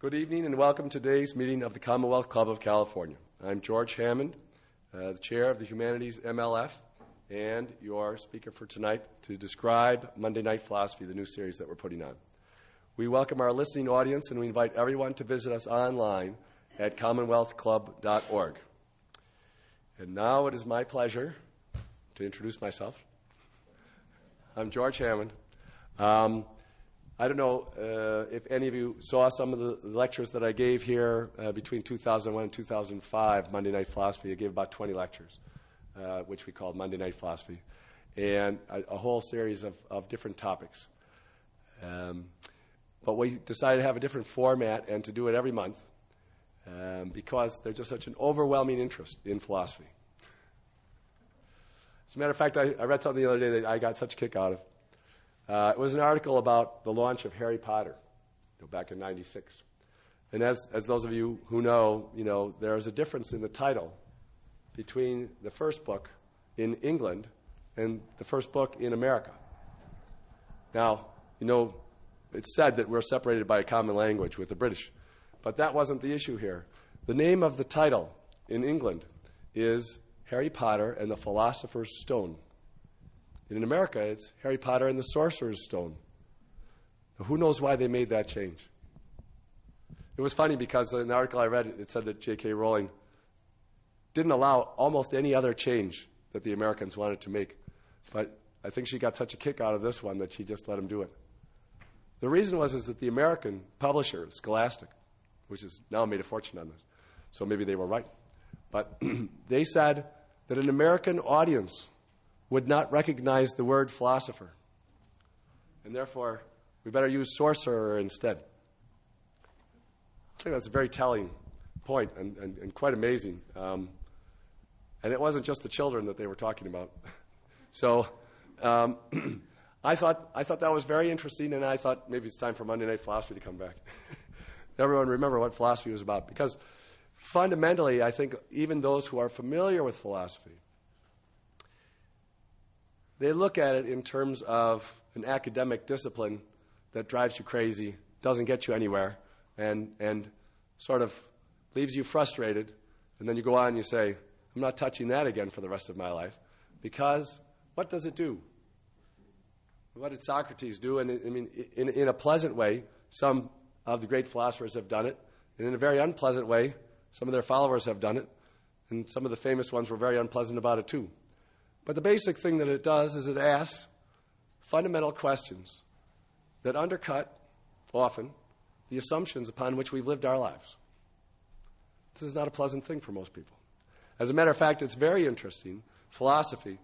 Good evening and welcome to today's meeting of the Commonwealth Club of California. I'm George Hammond, the chair of the Humanities MLF, and your speaker for tonight to describe Monday Night Philosophy, the new series that we're putting on. We welcome our listening audience and we invite everyone to visit us online at commonwealthclub.org. And now it is my pleasure to introduce myself. I'm George Hammond. I don't know if any of you saw some of the lectures that I gave here between 2001 and 2005, Monday Night Philosophy. I gave about 20 lectures, which we called Monday Night Philosophy, and a whole series of different topics. But we decided to have a different format and to do it every month because there's just such an overwhelming interest in philosophy. As a matter of fact, I read something the other day that I got such a kick out of. It was an article about the launch of Harry Potter back in '96. And as those of you who know, there's a difference in the title between the first book in England and the first book in America. Now, it's said that we're separated by a common language with the British, but that wasn't the issue here. The name of the title in England is Harry Potter and the Philosopher's Stone. And in America, it's Harry Potter and the Sorcerer's Stone. Now, who knows why they made that change? It was funny because in the article I read, it said that J.K. Rowling didn't allow almost any other change that the Americans wanted to make. But I think she got such a kick out of this one that she just let them do it. The reason was that the American publisher, Scholastic, which has now made a fortune on this, so maybe they were right, but they said that an American audience would not recognize the word philosopher. And therefore, we better use sorcerer instead. I think that's a very telling point and quite amazing. And it wasn't just the children that they were talking about. So I thought that was very interesting, and I thought maybe it's time for Monday Night Philosophy to come back. Everyone remember what philosophy was about. Because fundamentally, I think even those who are familiar with philosophy, they look at it in terms of an academic discipline that drives you crazy, doesn't get you anywhere, and sort of leaves you frustrated. And then you go on and you say, I'm not touching that again for the rest of my life. Because what does it do? What did Socrates do? And in a pleasant way, some of the great philosophers have done it. And in a very unpleasant way, some of their followers have done it. And some of the famous ones were very unpleasant about it too. But the basic thing that it does is it asks fundamental questions that undercut, often, the assumptions upon which we've lived our lives. This is not a pleasant thing for most people. As a matter of fact, it's very interesting. Philosophy,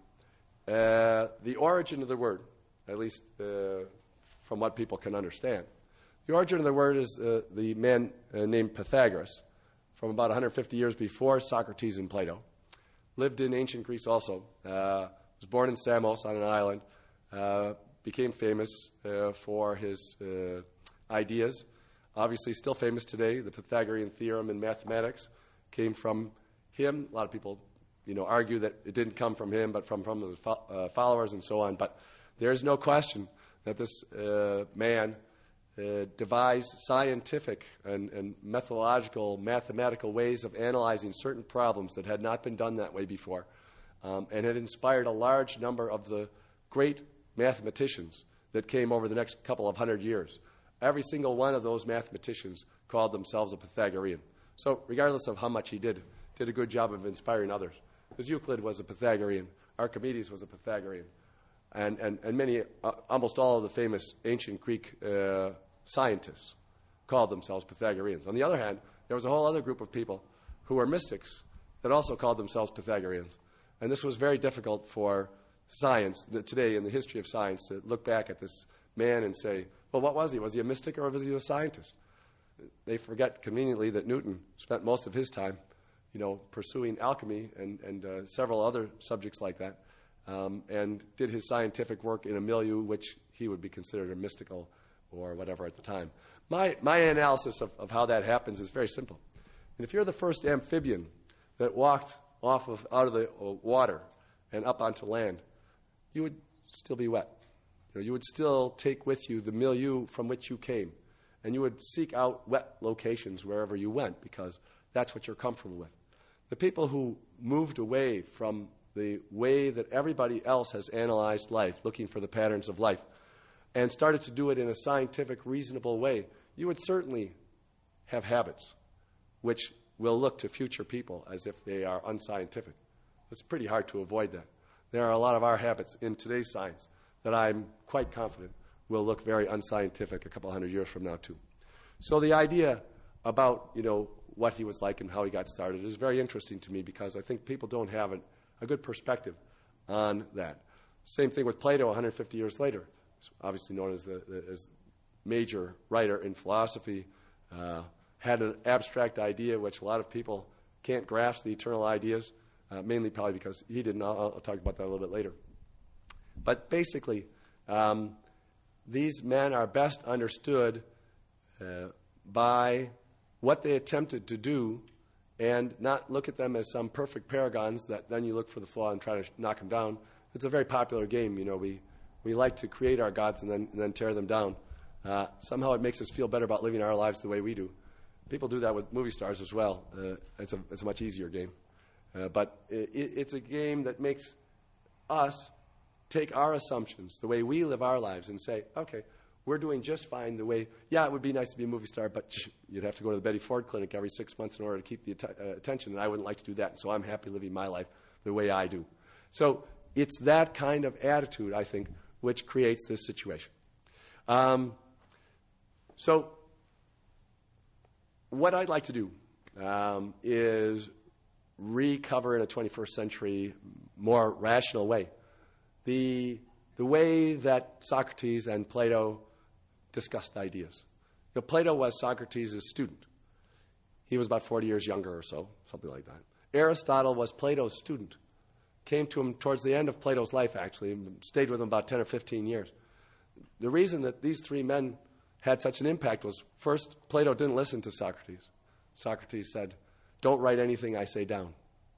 the origin of the word, at least from what people can understand, the origin of the word is the man named Pythagoras, from about 150 years before Socrates and Plato. Lived in ancient Greece also, was born in Samos on an island, became famous for his ideas. Obviously still famous today. The Pythagorean theorem in mathematics came from him. A lot of people argue that it didn't come from him, but from his followers and so on. But there's no question that this man devised scientific and methodological, mathematical ways of analyzing certain problems that had not been done that way before, and had inspired a large number of the great mathematicians that came over the next couple of 100 years. Every single one of those mathematicians called themselves a Pythagorean. So regardless of how much he did a good job of inspiring others. Because Euclid was a Pythagorean, Archimedes was a Pythagorean, and many, almost all of the famous ancient Greek scientists called themselves Pythagoreans. On the other hand, there was a whole other group of people who were mystics that also called themselves Pythagoreans. And this was very difficult for science, today in the history of science, to look back at this man and say, well, what was he? Was he a mystic or was he a scientist? They forget conveniently that Newton spent most of his time, pursuing alchemy and several other subjects like that, and did his scientific work in a milieu which he would be considered a mystical or whatever at the time. My analysis of how that happens is very simple. And if you're the first amphibian that walked out of the water and up onto land, you would still be wet. You would still take with you the milieu from which you came. and you would seek out wet locations wherever you went because that's what you're comfortable with. The people who moved away from the way that everybody else has analyzed life, looking for the patterns of life, and started to do it in a scientific, reasonable way, you would certainly have habits which will look to future people as if they are unscientific. It's pretty hard to avoid that. There are a lot of our habits in today's science that I'm quite confident will look very unscientific a couple hundred years from now, too. So the idea about, what he was like and how he got started is very interesting to me because I think people don't have a good perspective on that. Same thing with Plato 150 years later. He's obviously known as the major writer in philosophy, had an abstract idea which a lot of people can't grasp, the eternal ideas, mainly probably because he didn't. I'll talk about that a little bit later. But basically, these men are best understood by what they attempted to do and not look at them as some perfect paragons that then you look for the flaw and try to knock them down. It's a very popular game. We like to create our gods and then tear them down. Somehow it makes us feel better about living our lives the way we do. People do that with movie stars as well. It's a much easier game. But it's a game that makes us take our assumptions, the way we live our lives, and say, okay, we're doing just fine the way, it would be nice to be a movie star, but you'd have to go to the Betty Ford clinic every 6 months in order to keep the attention, and I wouldn't like to do that, so I'm happy living my life the way I do. So it's that kind of attitude, I think, which creates this situation. So what I'd like to do is recover in a 21st century, more rational way the way that Socrates and Plato discussed ideas. Plato was Socrates' student. He was about 40 years younger or so, something like that. Aristotle was Plato's student. Came to him towards the end of Plato's life, actually, and stayed with him about 10 or 15 years. The reason that these three men had such an impact was, first, Plato didn't listen to Socrates. Socrates said, "Don't write anything I say down."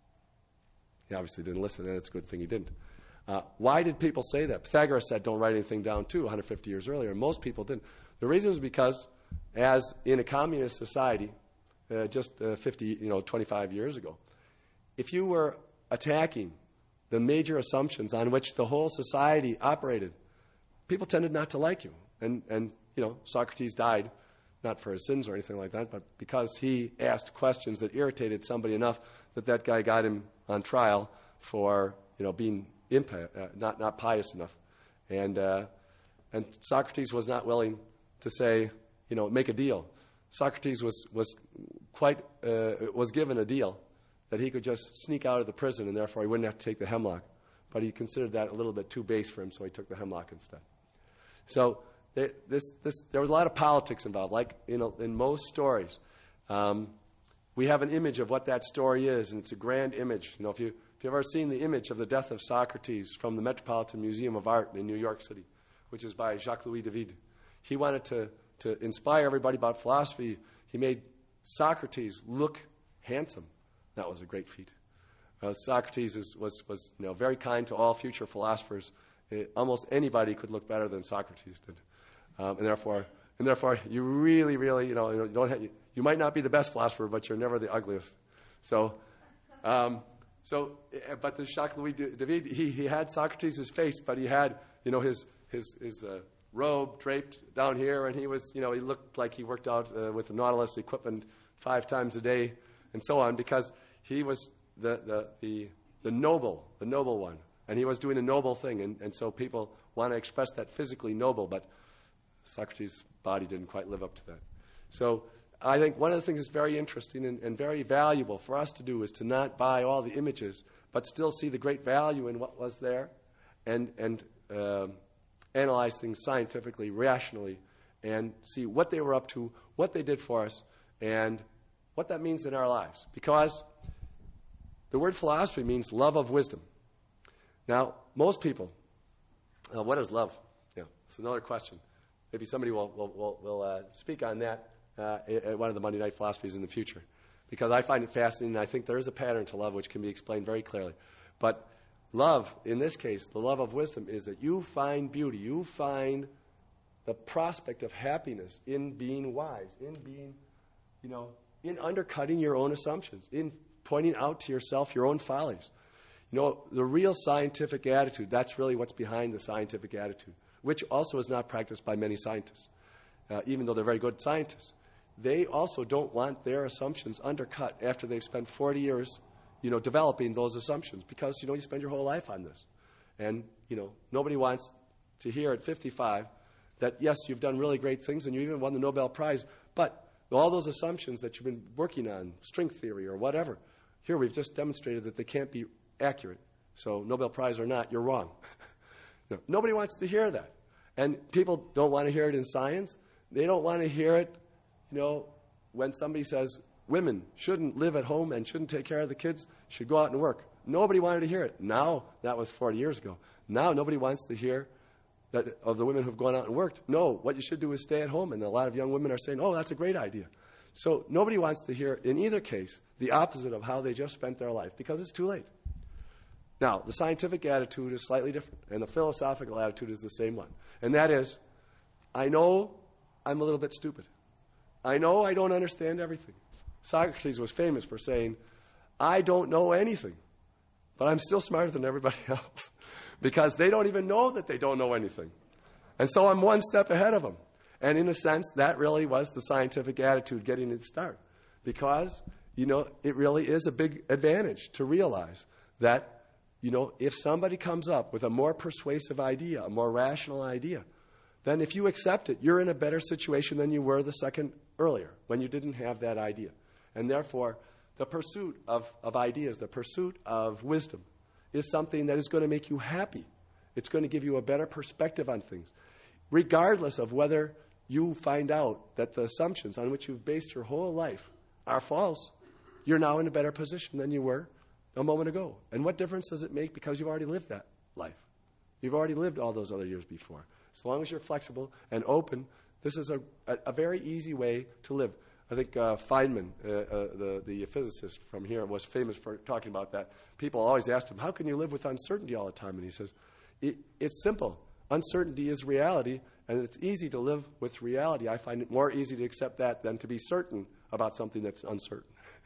He obviously didn't listen, and it's a good thing he didn't. Why did people say that? Pythagoras said, "Don't write anything down," too, 150 years earlier. Most people didn't. The reason is because, as in a communist society, just 25 years ago, if you were attacking the major assumptions on which the whole society operated, people tended not to like you. And Socrates died, not for his sins or anything like that, but because he asked questions that irritated somebody enough that guy got him on trial for being not pious enough. And Socrates was not willing to say, make a deal. Socrates was given a deal that he could just sneak out of the prison and therefore he wouldn't have to take the hemlock. But he considered that a little bit too base for him, so he took the hemlock instead. So there was a lot of politics involved. Like in most stories, we have an image of what that story is, and it's a grand image. If you've ever seen the image of the death of Socrates from the Metropolitan Museum of Art in New York City, which is by Jacques-Louis David, he wanted to inspire everybody about philosophy. He made Socrates look handsome. That was a great feat. Socrates was very kind to all future philosophers. Almost anybody could look better than Socrates did, and therefore you really you might not be the best philosopher, but you're never the ugliest. But the Jacques-Louis David, he had Socrates' face, but he had his robe draped down here, and he looked like he worked out with the Nautilus equipment 5 times a day, and so on, because he was the noble one, and he was doing a noble thing, and so people want to express that physically noble, but Socrates' body didn't quite live up to that. So I think one of the things that's very interesting and very valuable for us to do is to not buy all the images, but still see the great value in what was there, and analyze things scientifically, rationally, and see what they were up to, what they did for us, and what that means in our lives. Because the word philosophy means love of wisdom. Now, most people, what is love? It's another question. Maybe somebody will speak on that at one of the Monday Night Philosophies in the future, because I find it fascinating, and I think there is a pattern to love which can be explained very clearly. But love, in this case, the love of wisdom, is that you find beauty, you find the prospect of happiness in being wise, in being, in undercutting your own assumptions, in pointing out to yourself your own follies. The real scientific attitude, that's really what's behind the scientific attitude, which also is not practiced by many scientists, even though they're very good scientists. They also don't want their assumptions undercut after they've spent 40 years, developing those assumptions, because, you spend your whole life on this. And, nobody wants to hear at 55 that, yes, you've done really great things and you even won the Nobel Prize, but all those assumptions that you've been working on, string theory or whatever, here we've just demonstrated that they can't be accurate. So Nobel Prize or not, you're wrong. Nobody wants to hear that. And people don't want to hear it in science. They don't want to hear it, when somebody says women shouldn't live at home and shouldn't take care of the kids, should go out and work. Nobody wanted to hear it. Now, that was 40 years ago. Now nobody wants to hear that of the women who've gone out and worked. No, what you should do is stay at home. And a lot of young women are saying, oh, that's a great idea. So nobody wants to hear, in either case, the opposite of how they just spent their life, because it's too late. Now, the scientific attitude is slightly different, and the philosophical attitude is the same one. And that is, I know I'm a little bit stupid. I know I don't understand everything. Socrates was famous for saying, I don't know anything, but I'm still smarter than everybody else, because they don't even know that they don't know anything. And so I'm one step ahead of them. And in a sense, that really was the scientific attitude getting its start, because, it really is a big advantage to realize that, if somebody comes up with a more persuasive idea, a more rational idea, then if you accept it, you're in a better situation than you were the second earlier when you didn't have that idea. And therefore, the pursuit of ideas, the pursuit of wisdom, is something that is going to make you happy. It's going to give you a better perspective on things. Regardless of whether you find out that the assumptions on which you've based your whole life are false, you're now in a better position than you were a moment ago. And what difference does it make? Because you've already lived that life. You've already lived all those other years before. As long as you're flexible and open, this is a very easy way to live. I think Feynman, the physicist from here, was famous for talking about that. People always asked him, how can you live with uncertainty all the time? And he says, it's simple. Uncertainty is reality, and it's easy to live with reality. I find it more easy to accept that than to be certain about something that's uncertain.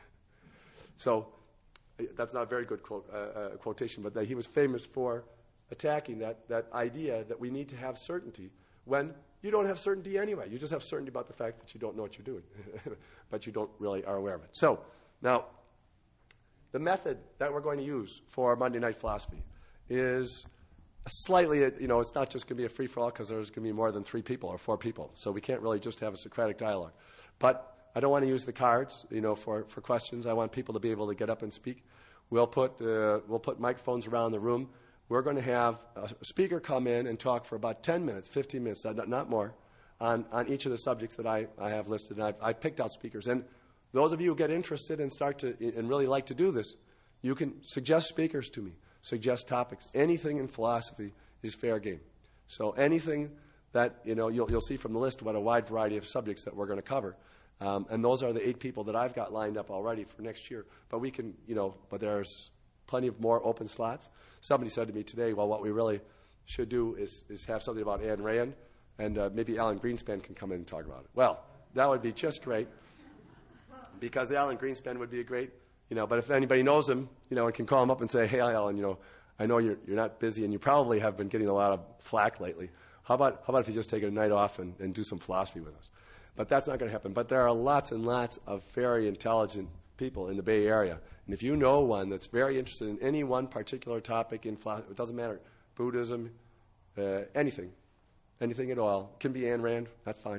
So that's not a very good quotation, but that he was famous for attacking that idea that we need to have certainty when you don't have certainty anyway. You just have certainty about the fact that you don't know what you're doing, but you don't really are aware of it. So now, the method that we're going to use for Monday Night Philosophy is slightly, it's not just going to be a free-for-all, because there's going to be more than 3 people or 4 people. So we can't really just have a Socratic dialogue. But I don't want to use the cards, for questions. I want people to be able to get up and speak. We'll put microphones around the room. We're going to have a speaker come in and talk for about 10 minutes, 15 minutes, not more, on each of the subjects that I have listed. And I've picked out speakers. And those of you who get interested and and really like to do this, you can suggest speakers to me, suggest topics. Anything in philosophy is fair game. So anything that, you'll see from the list what a wide variety of subjects that we're going to cover. And those are the 8 people that I've got lined up already for next year. But we can, but there's plenty of more open slots. Somebody said to me today, well, what we really should do is have something about Ayn Rand, and maybe Alan Greenspan can come in and talk about it. Well, that would be just great, because Alan Greenspan would be a great, but if anybody knows him, and can call him up and say, hey, Alan, I know you're not busy, and you probably have been getting a lot of flack lately. How about if you just take a night off and do some philosophy with us? But that's not going to happen. But there are lots and lots of very intelligent people in the Bay Area. And if you know one that's very interested in any one particular topic in philosophy, it doesn't matter, Buddhism, anything at all. It can be Ayn Rand, that's fine.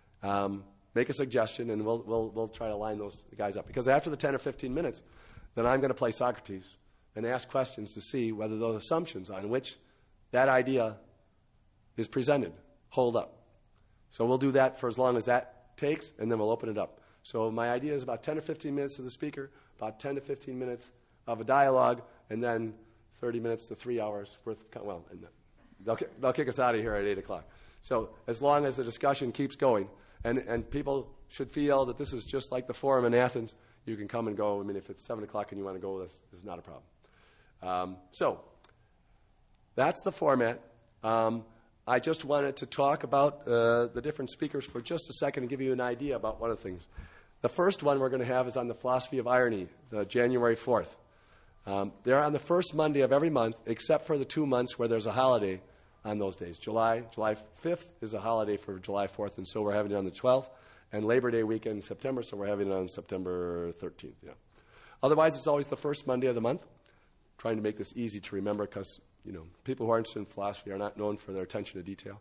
Make a suggestion, and we'll try to line those guys up. Because after the 10 or 15 minutes, then I'm going to play Socrates and ask questions to see whether those assumptions on which that idea is presented hold up. So we'll do that for as long as that takes, and then we'll open it up. So my idea is about 10 or 15 minutes to the speaker, about 10 to 15 minutes of a dialogue, and then 30 minutes to 3 hours worth of, and they'll kick us out of here at 8 o'clock. So as long as the discussion keeps going, and people should feel that this is just like the forum in Athens, you can come and go. I mean, if it's 7 o'clock and you want to go, this is not a problem. So that's the format. I just wanted to talk about the different speakers for just a second and give you an idea about one of the things. The first one we're going to have is on the philosophy of irony, January 4th. They're on the first Monday of every month, except for the 2 months where there's a holiday on those days. July 5th is a holiday for July 4th, and so we're having it on the 12th. And Labor Day weekend in September, so we're having it on September 13th. Yeah. Otherwise, it's always the first Monday of the month. Trying to make this easy to remember because, people who are interested in philosophy are not known for their attention to detail.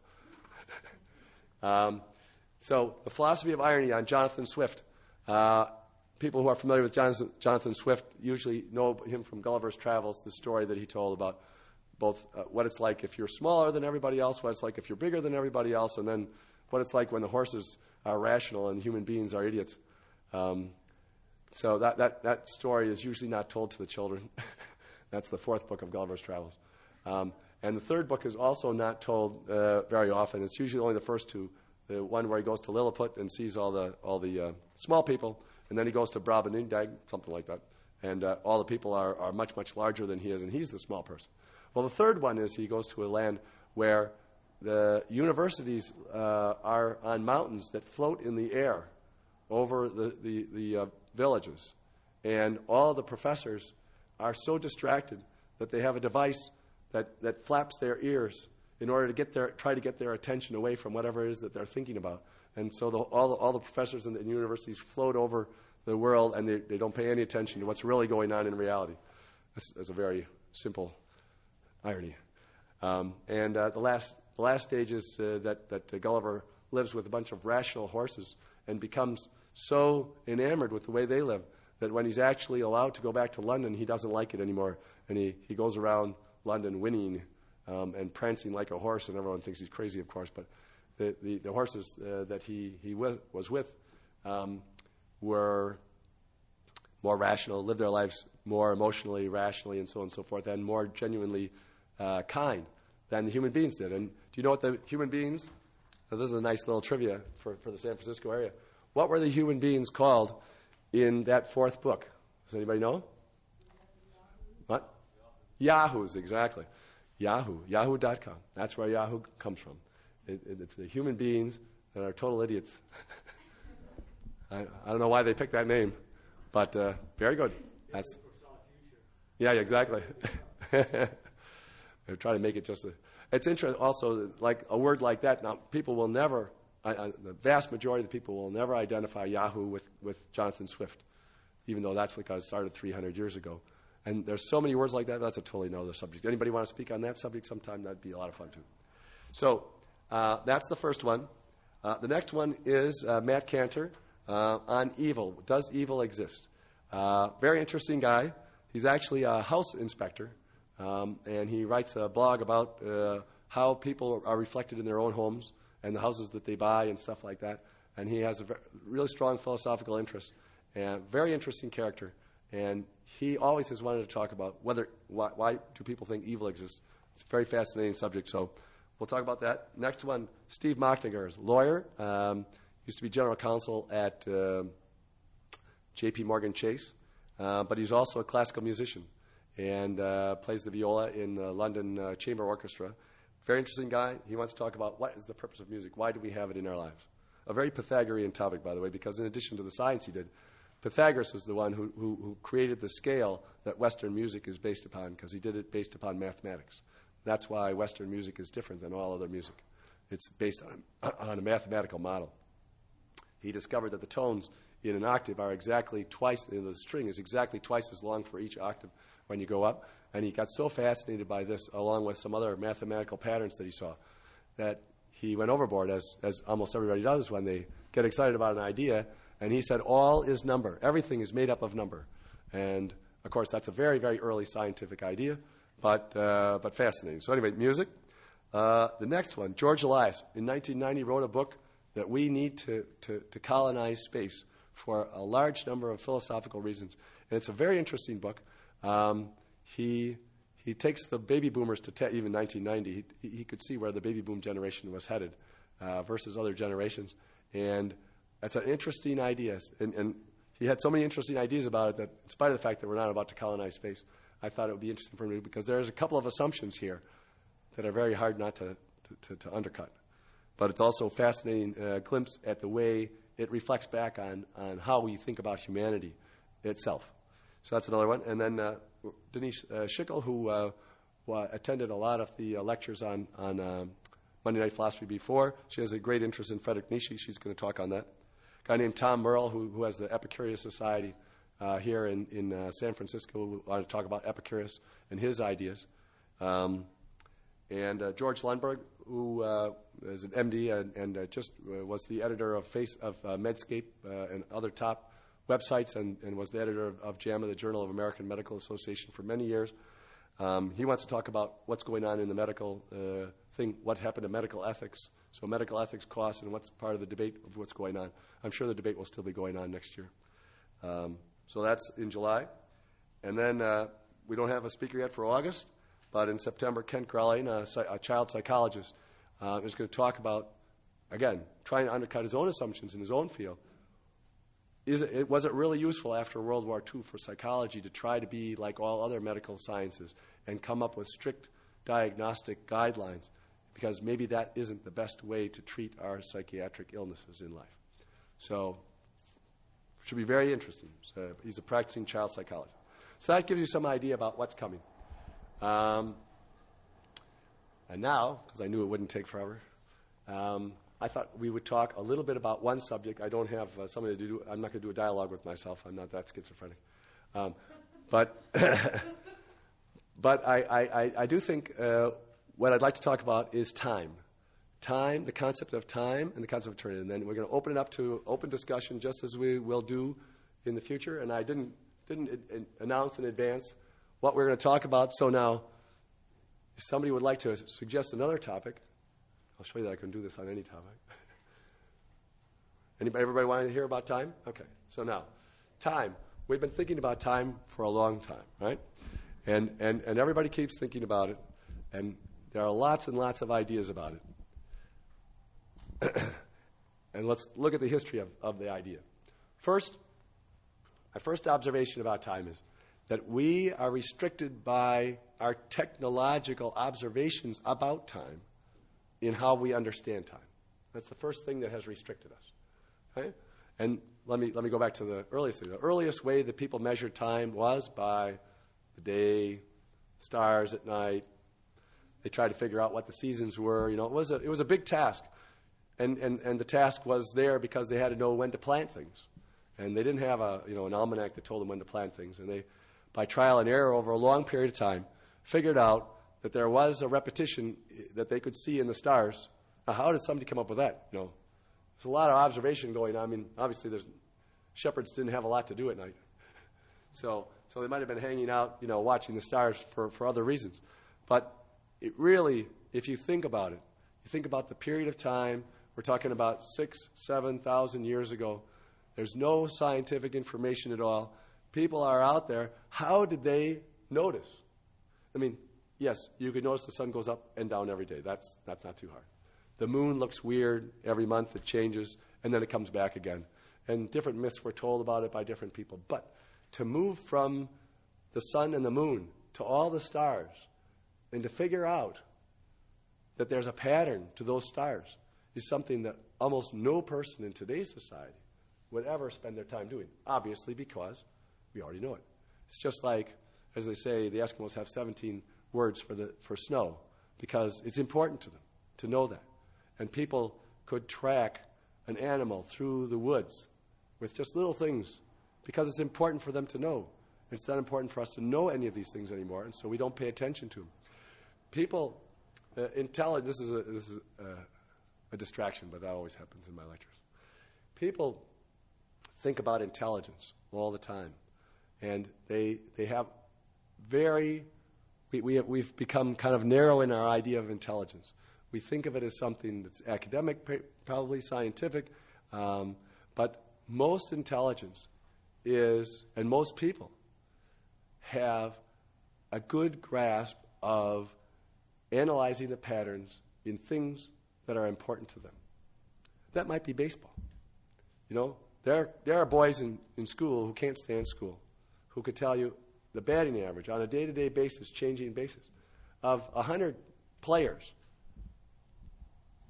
So the philosophy of irony on Jonathan Swift. People who are familiar with Jonathan Swift usually know him from Gulliver's Travels, the story that he told about both what it's like if you're smaller than everybody else, what it's like if you're bigger than everybody else, and then what it's like when the horses are rational and human beings are idiots. So that story is usually not told to the children. That's the fourth book of Gulliver's Travels. And the third book is also not told very often. It's usually only the first two. The one where he goes to Lilliput and sees all the small people, and then he goes to Brobdingnag, something like that. And all the people are much, much larger than he is, and he's the small person. Well, the third one is he goes to a land where the universities are on mountains that float in the air over the villages. And all the professors are so distracted that they have a device that flaps their ears in order to try to get their attention away from whatever it is that they're thinking about. And so all the professors in the universities float over the world, and they don't pay any attention to what's really going on in reality. This is a very simple irony. And the last stage is that Gulliver lives with a bunch of rational horses and becomes so enamored with the way they live that when he's actually allowed to go back to London, he doesn't like it anymore. And he goes around London whinnying and prancing like a horse, and everyone thinks he's crazy, of course. But the horses that he was with were more rational, lived their lives more emotionally, rationally, and so on and so forth, and more genuinely kind than the human beings did. And do you know what the human beings, now this is a nice little trivia for the San Francisco area, what were the human beings called in that fourth book? Does anybody know? What? Yahoos, exactly. Yahoo.com. That's where Yahoo comes from. It's the human beings that are total idiots. I don't know why they picked that name, but very good. That's, yeah, exactly. They're trying to make it just it's interesting also, like a word like that, now people will never, the vast majority of the people will never identify Yahoo with Jonathan Swift, even though that's because it started 300 years ago. And there's so many words like that, that's a totally another subject. Anybody want to speak on that subject sometime? That'd be a lot of fun, too. So that's the first one. The next one is Matt Cantor on evil. Does evil exist? Very interesting guy. He's actually a house inspector, and he writes a blog about how people are reflected in their own homes and the houses that they buy and stuff like that. And he has a really strong philosophical interest and very interesting character. And he always has wanted to talk about why do people think evil exists. It's a very fascinating subject, so we'll talk about that. Next one, Steve Mockniger is a lawyer, used to be general counsel at J.P. Morgan Chase, but he's also a classical musician and plays the viola in the London Chamber Orchestra. Very interesting guy. He wants to talk about what is the purpose of music. Why do we have it in our lives? A very Pythagorean topic, by the way, because in addition to the science he did, Pythagoras was the one who created the scale that Western music is based upon, because he did it based upon mathematics. That's why Western music is different than all other music. It's based on a mathematical model. He discovered that the tones in an octave are exactly twice, the string is exactly twice as long for each octave when you go up. And he got so fascinated by this, along with some other mathematical patterns that he saw, that he went overboard, as almost everybody does when they get excited about an idea. And he said, all is number. Everything is made up of number. And, of course, that's a very, very early scientific idea, but fascinating. So anyway, music. The next one, George Elias, in 1990 wrote a book that we need to colonize space for a large number of philosophical reasons. And it's a very interesting book. He takes the baby boomers to even 1990. He could see where the baby boom generation was headed versus other generations. And that's an interesting idea. And he had so many interesting ideas about it that, in spite of the fact that we're not about to colonize space, I thought it would be interesting for me because there's a couple of assumptions here that are very hard not to to undercut. But it's also a fascinating glimpse at the way it reflects back on how we think about humanity itself. So that's another one. And then Denise Schickel, who attended a lot of the lectures on Monday Night Philosophy before. She has a great interest in Friedrich Nietzsche. She's going to talk on that. A guy named Tom Merle, who has the Epicurus Society here in San Francisco, who want to talk about Epicurus and his ideas. And George Lundberg, who is an MD and just was the editor of Medscape and other top websites and was the editor of JAMA, the Journal of American Medical Association, for many years. He wants to talk about what's going on in the medical thing, what's happened to medical ethics, so medical ethics costs and what's part of the debate of what's going on. I'm sure the debate will still be going on next year. So that's in July. And then we don't have a speaker yet for August, but in September, Ken Krelling, a child psychologist, is going to talk about, again, trying to undercut his own assumptions in his own field. Was it really useful after World War II for psychology to try to be like all other medical sciences and come up with strict diagnostic guidelines? Because maybe that isn't the best way to treat our psychiatric illnesses in life. So it should be very interesting. So he's a practicing child psychologist. So that gives you some idea about what's coming. And now, because I knew it wouldn't take forever, I thought we would talk a little bit about one subject. I don't have something to do. I'm not going to do a dialogue with myself. I'm not that schizophrenic. But I do think what I'd like to talk about is time. Time, the concept of time and the concept of eternity. And then we're going to open it up to open discussion just as we will do in the future. And I didn't announce in advance what we're going to talk about. So now, if somebody would like to suggest another topic, I'll show you that I can do this on any topic. Everybody want to hear about time? Okay. So now, time. We've been thinking about time for a long time, right? And everybody keeps thinking about it, and there are lots and lots of ideas about it. And let's look at the history of the idea. First, my first observation about time is that we are restricted by our technological observations about time in how we understand time. That's the first thing that has restricted us. Okay? And let me go back to the earliest thing. The earliest way that people measured time was by the day, stars at night. They tried to figure out what the seasons were. You know, it was a big task, and the task was there because they had to know when to plant things, and they didn't have an almanac that told them when to plant things. And they, by trial and error over a long period of time, figured out that there was a repetition that they could see in the stars. Now, how did somebody come up with that? You know, there's a lot of observation going on. I mean, obviously, shepherds didn't have a lot to do at night, so they might have been hanging out, watching the stars for other reasons. But it really, if you think about it, you think about the period of time. We're talking about 6,000, 7,000 years ago. There's no scientific information at all. People are out there. How did they notice? I mean, yes, you could notice the sun goes up and down every day. That's not too hard. The moon looks weird every month. It changes, and then it comes back again. And different myths were told about it by different people. But to move from the sun and the moon to all the stars and to figure out that there's a pattern to those stars is something that almost no person in today's society would ever spend their time doing, obviously because we already know it. It's just like, as they say, the Eskimos have 17 words for snow because it's important to them to know that. And people could track an animal through the woods with just little things because it's important for them to know. It's not important for us to know any of these things anymore, and so we don't pay attention to them. People, this is a distraction, but that always happens in my lectures. People think about intelligence all the time, and they have we've become kind of narrow in our idea of intelligence. We think of it as something that's academic, probably scientific, but most intelligence is, and most people have a good grasp of analyzing the patterns in things that are important to them. That might be baseball. There are boys in school who can't stand school, who could tell you the batting average on a day-to-day basis, changing basis, of 100 players.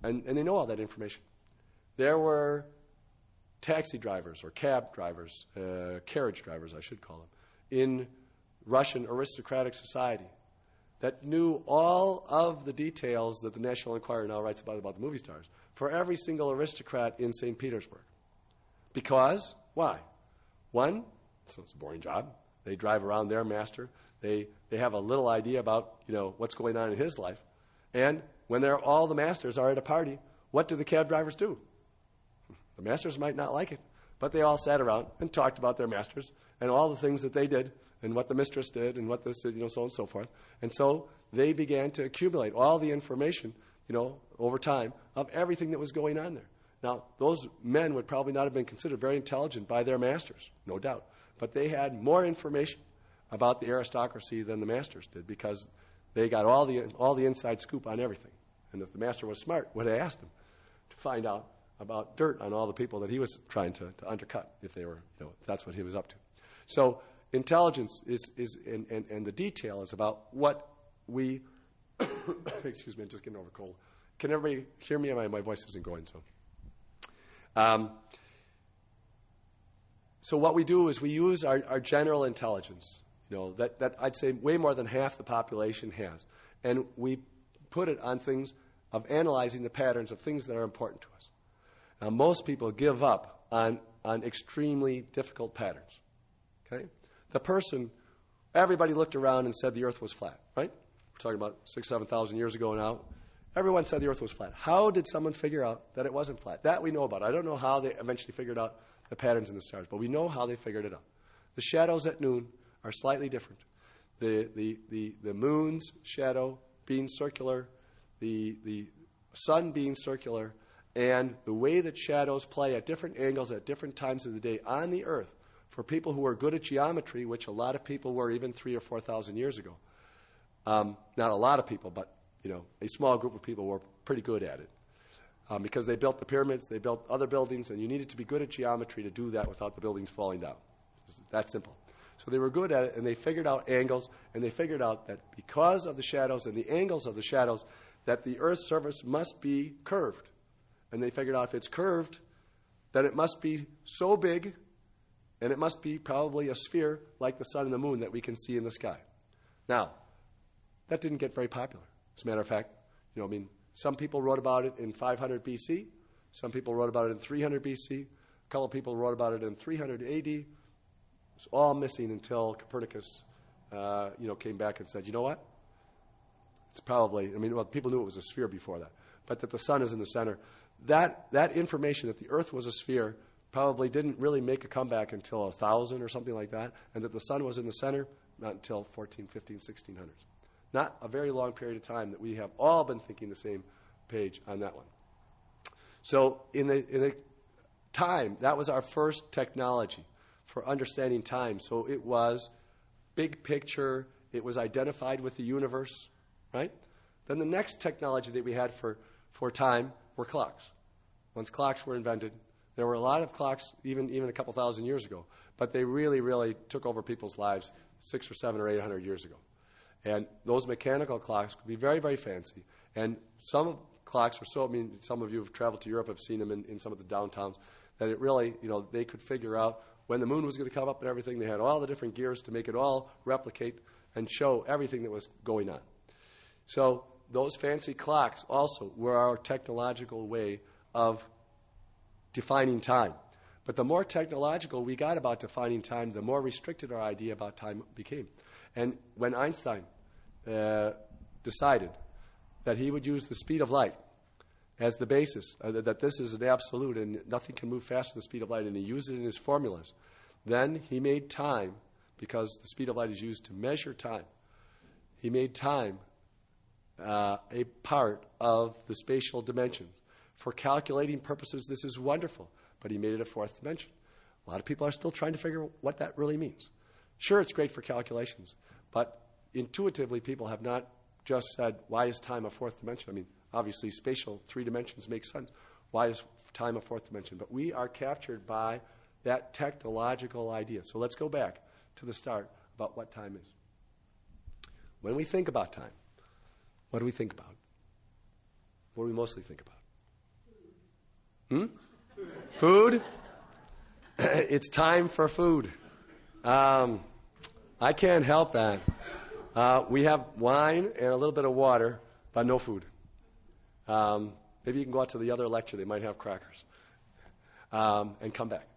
And they know all that information. There were taxi drivers or cab drivers, carriage drivers, I should call them, in Russian aristocratic society that knew all of the details that the National Enquirer now writes about the movie stars for every single aristocrat in St. Petersburg. Because, why? One, so it's a boring job. They drive around their master. They have a little idea about, what's going on in his life. And when all the masters are at a party, what do the cab drivers do? The masters might not like it, but they all sat around and talked about their masters and all the things that they did and what the mistress did and what this did, so on and so forth. And so they began to accumulate all the information, over time of everything that was going on there. Now, those men would probably not have been considered very intelligent by their masters, no doubt. But they had more information about the aristocracy than the masters did because they got all the inside scoop on everything. And if the master was smart, would have asked him to find out about dirt on all the people that he was trying to undercut if they were, if that's what he was up to. So intelligence is and the detail is about what we, excuse me, I'm just getting over a cold. Can everybody hear me? My voice isn't going, so. So what we do is we use our general intelligence, that I'd say way more than half the population has, and we put it on things of analyzing the patterns of things that are important to us. Now, most people give up on extremely difficult patterns. Okay, everybody looked around and said the Earth was flat, right? We're talking about 6,000, 7,000 years ago now. Everyone said the Earth was flat. How did someone figure out that it wasn't flat? That we know about. I don't know how they eventually figured out the patterns in the stars, but we know how they figured it out. The shadows at noon are slightly different. The moon's shadow being circular, the sun being circular, and the way that shadows play at different angles at different times of the day on the Earth for people who are good at geometry, which a lot of people were even 3,000 or 4,000 years ago. Not a lot of people, but a small group of people were pretty good at it. Because they built the pyramids, they built other buildings, and you needed to be good at geometry to do that without the buildings falling down. It's that simple. So they were good at it, and they figured out angles, and they figured out that because of the shadows and the angles of the shadows, that the Earth's surface must be curved. And they figured out if it's curved, then it must be so big, and it must be probably a sphere like the sun and the moon that we can see in the sky. Now, that didn't get very popular. As a matter of fact, some people wrote about it in 500 BC. Some people wrote about it in 300 BC. A couple of people wrote about it in 300 AD. It's all missing until Copernicus, came back and said, you know what? It's probably, people knew it was a sphere before that, but that the sun is in the center. That information that the Earth was a sphere probably didn't really make a comeback until 1000 or something like that, and that the sun was in the center not until 14, 15, 1600s. Not a very long period of time that we have all been thinking the same page on that one. So in the time, that was our first technology for understanding time. So it was big picture. It was identified with the universe, right? Then the next technology that we had for time were clocks. Once clocks were invented, there were a lot of clocks even a couple thousand years ago, but they really, really took over people's lives 600 or 700 or 800 years ago. And those mechanical clocks could be very, very fancy. And some clocks are so, some of you have traveled to Europe, have seen them in some of the downtowns, that it really, they could figure out when the moon was going to come up and everything. They had all the different gears to make it all replicate and show everything that was going on. So those fancy clocks also were our technological way of defining time. But the more technological we got about defining time, the more restricted our idea about time became. And when Einstein decided that he would use the speed of light as the basis, that this is an absolute and nothing can move faster than the speed of light, and he used it in his formulas, then he made time, because the speed of light is used to measure time, he made time a part of the spatial dimension. For calculating purposes, this is wonderful, but he made it a fourth dimension. A lot of people are still trying to figure out what that really means. Sure, it's great for calculations, but intuitively people have not just said, why is time a fourth dimension? Obviously spatial 3 dimensions make sense. Why is time a fourth dimension? But we are captured by that technological idea. So let's go back to the start about what time is. When we think about time, what do we think about? What do we mostly think about? Food? It's time for food. I can't help that. We have wine and a little bit of water, but no food. Maybe you can go out to the other lecture. They might have crackers. And come back.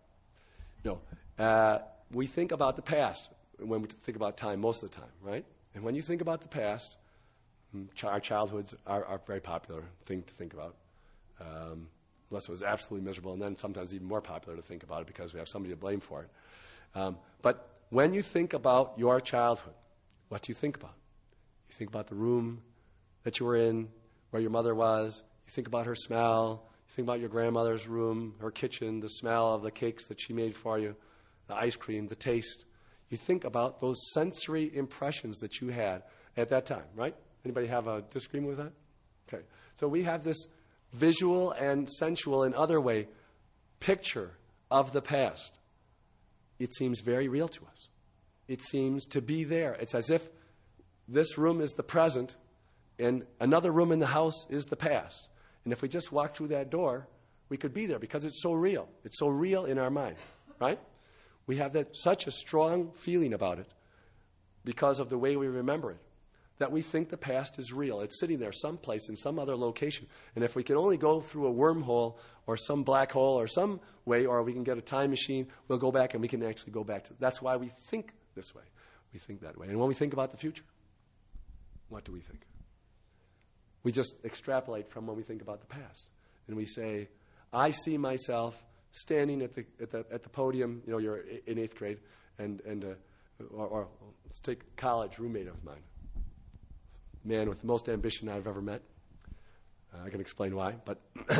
We think about the past when we think about time most of the time, right? And when you think about the past, our childhoods are a very popular thing to think about. Unless it was absolutely miserable, and then sometimes even more popular to think about it because we have somebody to blame for it. But when you think about your childhood, what do you think about? You think about the room that you were in, where your mother was. You think about her smell. You think about your grandmother's room, her kitchen, the smell of the cakes that she made for you, the ice cream, the taste. You think about those sensory impressions that you had at that time, right? Anybody have a disagreement with that? Okay. So we have this visual and sensual and other way picture of the past. It seems very real to us. It seems to be there. It's as if this room is the present and another room in the house is the past. And if we just walk through that door, we could be there because it's so real. It's so real in our minds, right? We have such a strong feeling about it because of the way we remember it, that we think the past is real. It's sitting there someplace in some other location. And if we can only go through a wormhole or some black hole or some way, or we can get a time machine, we'll go back and we can actually go back to it. That's why we think this way. We think that way. And when we think about the future, what do we think? We just extrapolate from when we think about the past. And we say, I see myself standing at the podium, you're in 8th grade, or let's take a college roommate of mine. Man with the most ambition I've ever met. I can explain why, but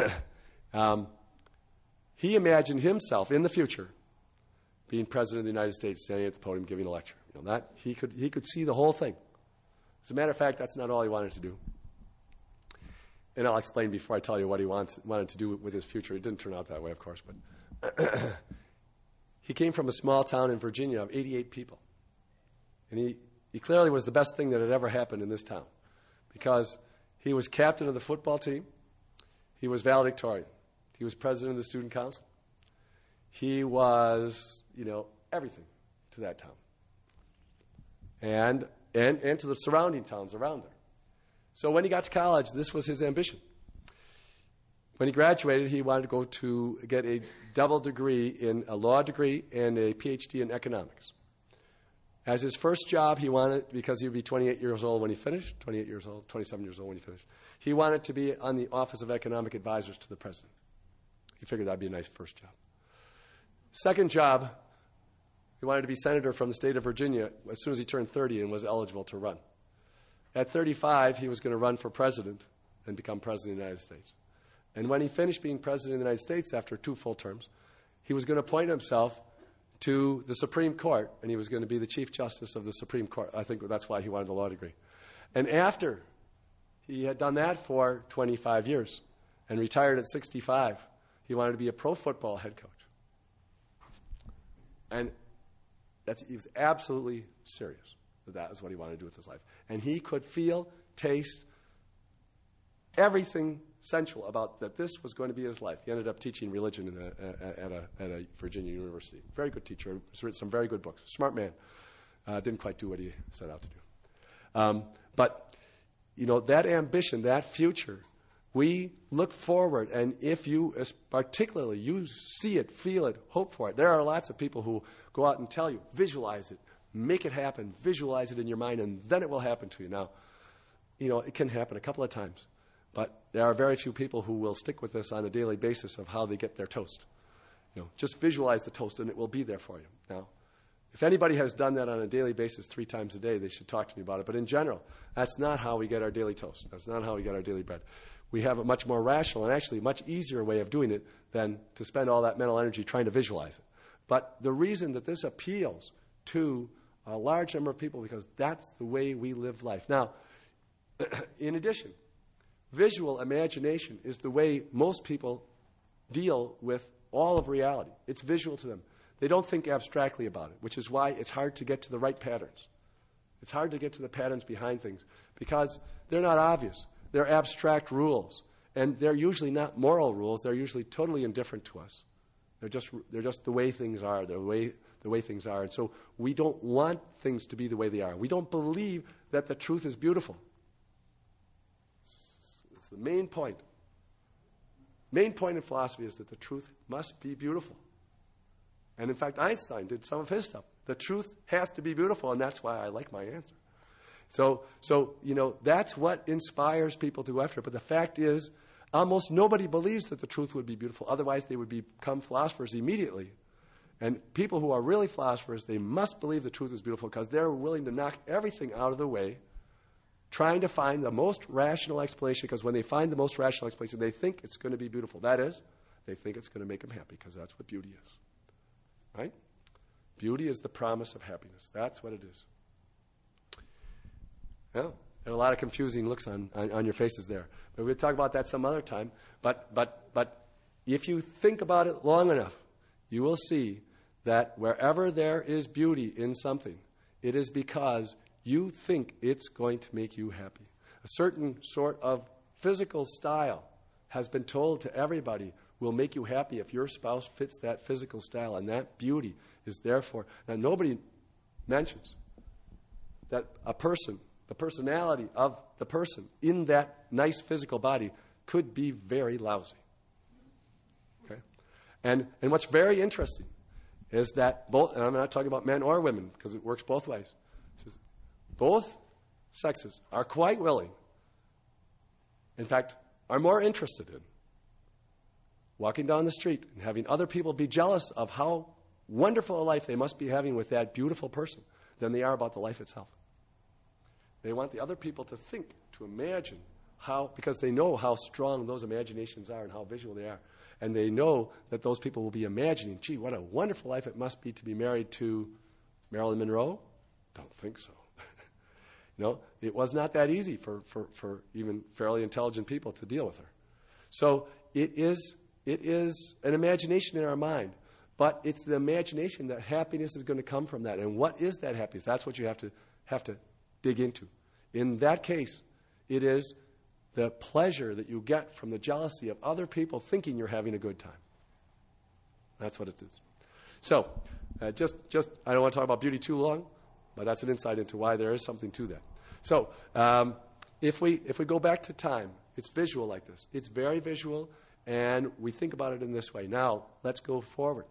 he imagined himself in the future being president of the United States, standing at the podium giving a lecture. That he could see the whole thing. As a matter of fact, that's not all he wanted to do. And I'll explain before I tell you what he wanted to do with his future. It didn't turn out that way, of course, but he came from a small town in Virginia of 88 people. And he clearly was the best thing that had ever happened in this town because he was captain of the football team. He was valedictorian. He was president of the student council. He was, everything to that town. And to the surrounding towns around there. So when he got to college, this was his ambition. When he graduated, he wanted to go to get a double degree in a law degree and a PhD in economics. As his first job, he wanted, because he would be 28 years old when he finished, 28 years old, 27 years old when he finished, he wanted to be on the Office of Economic Advisors to the President. He figured that would be a nice first job. Second job, he wanted to be senator from the state of Virginia as soon as he turned 30 and was eligible to run. At 35, he was going to run for president and become president of the United States. And when he finished being president of the United States after 2 full terms, he was going to appoint himself to the Supreme Court, and he was going to be the Chief Justice of the Supreme Court. I think that's why he wanted the law degree. And after he had done that for 25 years and retired at 65, he wanted to be a pro football head coach. And he was absolutely serious. That is what he wanted to do with his life. And he could feel, taste, everything sensual about that this was going to be his life. He ended up teaching religion at a Virginia university. Very good teacher. He's written some very good books. Smart man. Didn't quite do what he set out to do. But that ambition, that future, we look forward, and if you, particularly, you see it, feel it, hope for it. There are lots of people who go out and tell you, visualize it. Make it happen. Visualize it in your mind, and then it will happen to you. Now, it can happen a couple of times, but there are very few people who will stick with this on a daily basis of how they get their toast. Just visualize the toast, and it will be there for you. Now, if anybody has done that on a daily basis 3 times a day, they should talk to me about it. But in general, that's not how we get our daily toast. That's not how we get our daily bread. We have a much more rational and actually much easier way of doing it than to spend all that mental energy trying to visualize it. But the reason that this appeals to a large number of people because that's the way we live life. Now, in addition, visual imagination is the way most people deal with all of reality. It's visual to them. They don't think abstractly about it, which is why it's hard to get to the right patterns. It's hard to get to the patterns behind things because they're not obvious. They're abstract rules. And they're usually not moral rules. They're usually totally indifferent to us. They're just the way things are. They're the way things are. And so we don't want things to be the way they are. We don't believe that the truth is beautiful. It's the main point. Main point in philosophy is that the truth must be beautiful. And in fact, Einstein did some of his stuff. The truth has to be beautiful, and that's why I like my answer. So that's what inspires people to go after it. But the fact is, almost nobody believes that the truth would be beautiful. Otherwise, they would become philosophers immediately. And people who are really philosophers, they must believe the truth is beautiful because they're willing to knock everything out of the way, trying to find the most rational explanation, because when they find the most rational explanation, they think it's going to be beautiful. That is, they think it's going to make them happy, because that's what beauty is. Right? Beauty is the promise of happiness. That's what it is. Well, there are a lot of confusing looks on your faces there. But we'll talk about that some other time. But if you think about it long enough, you will see that wherever there is beauty in something, it is because you think it's going to make you happy. A certain sort of physical style has been told to everybody will make you happy if your spouse fits that physical style, and that beauty is therefore. Now, nobody mentions that a person, the personality of the person in that nice physical body could be very lousy. Okay? And what's very interesting is that both, and I'm not talking about men or women because it works both ways, both sexes are quite willing, in fact, are more interested in walking down the street and having other people be jealous of how wonderful a life they must be having with that beautiful person than they are about the life itself. They want the other people to think, to imagine how, because they know how strong those imaginations are and how visual they are. And they know that those people will be imagining, gee, what a wonderful life it must be to be married to Marilyn Monroe. Don't think so. It was not that easy for even fairly intelligent people to deal with her. So it is an imagination in our mind, but it's the imagination that happiness is going to come from that. And what is that happiness? That's what you have to dig into. In that case, it is the pleasure that you get from the jealousy of other people thinking you're having a good time. That's what it is. So, just I don't want to talk about beauty too long, but that's an insight into why there is something to that. So, if we go back to time, it's visual like this. It's very visual, and we think about it in this way. Now, let's go forward.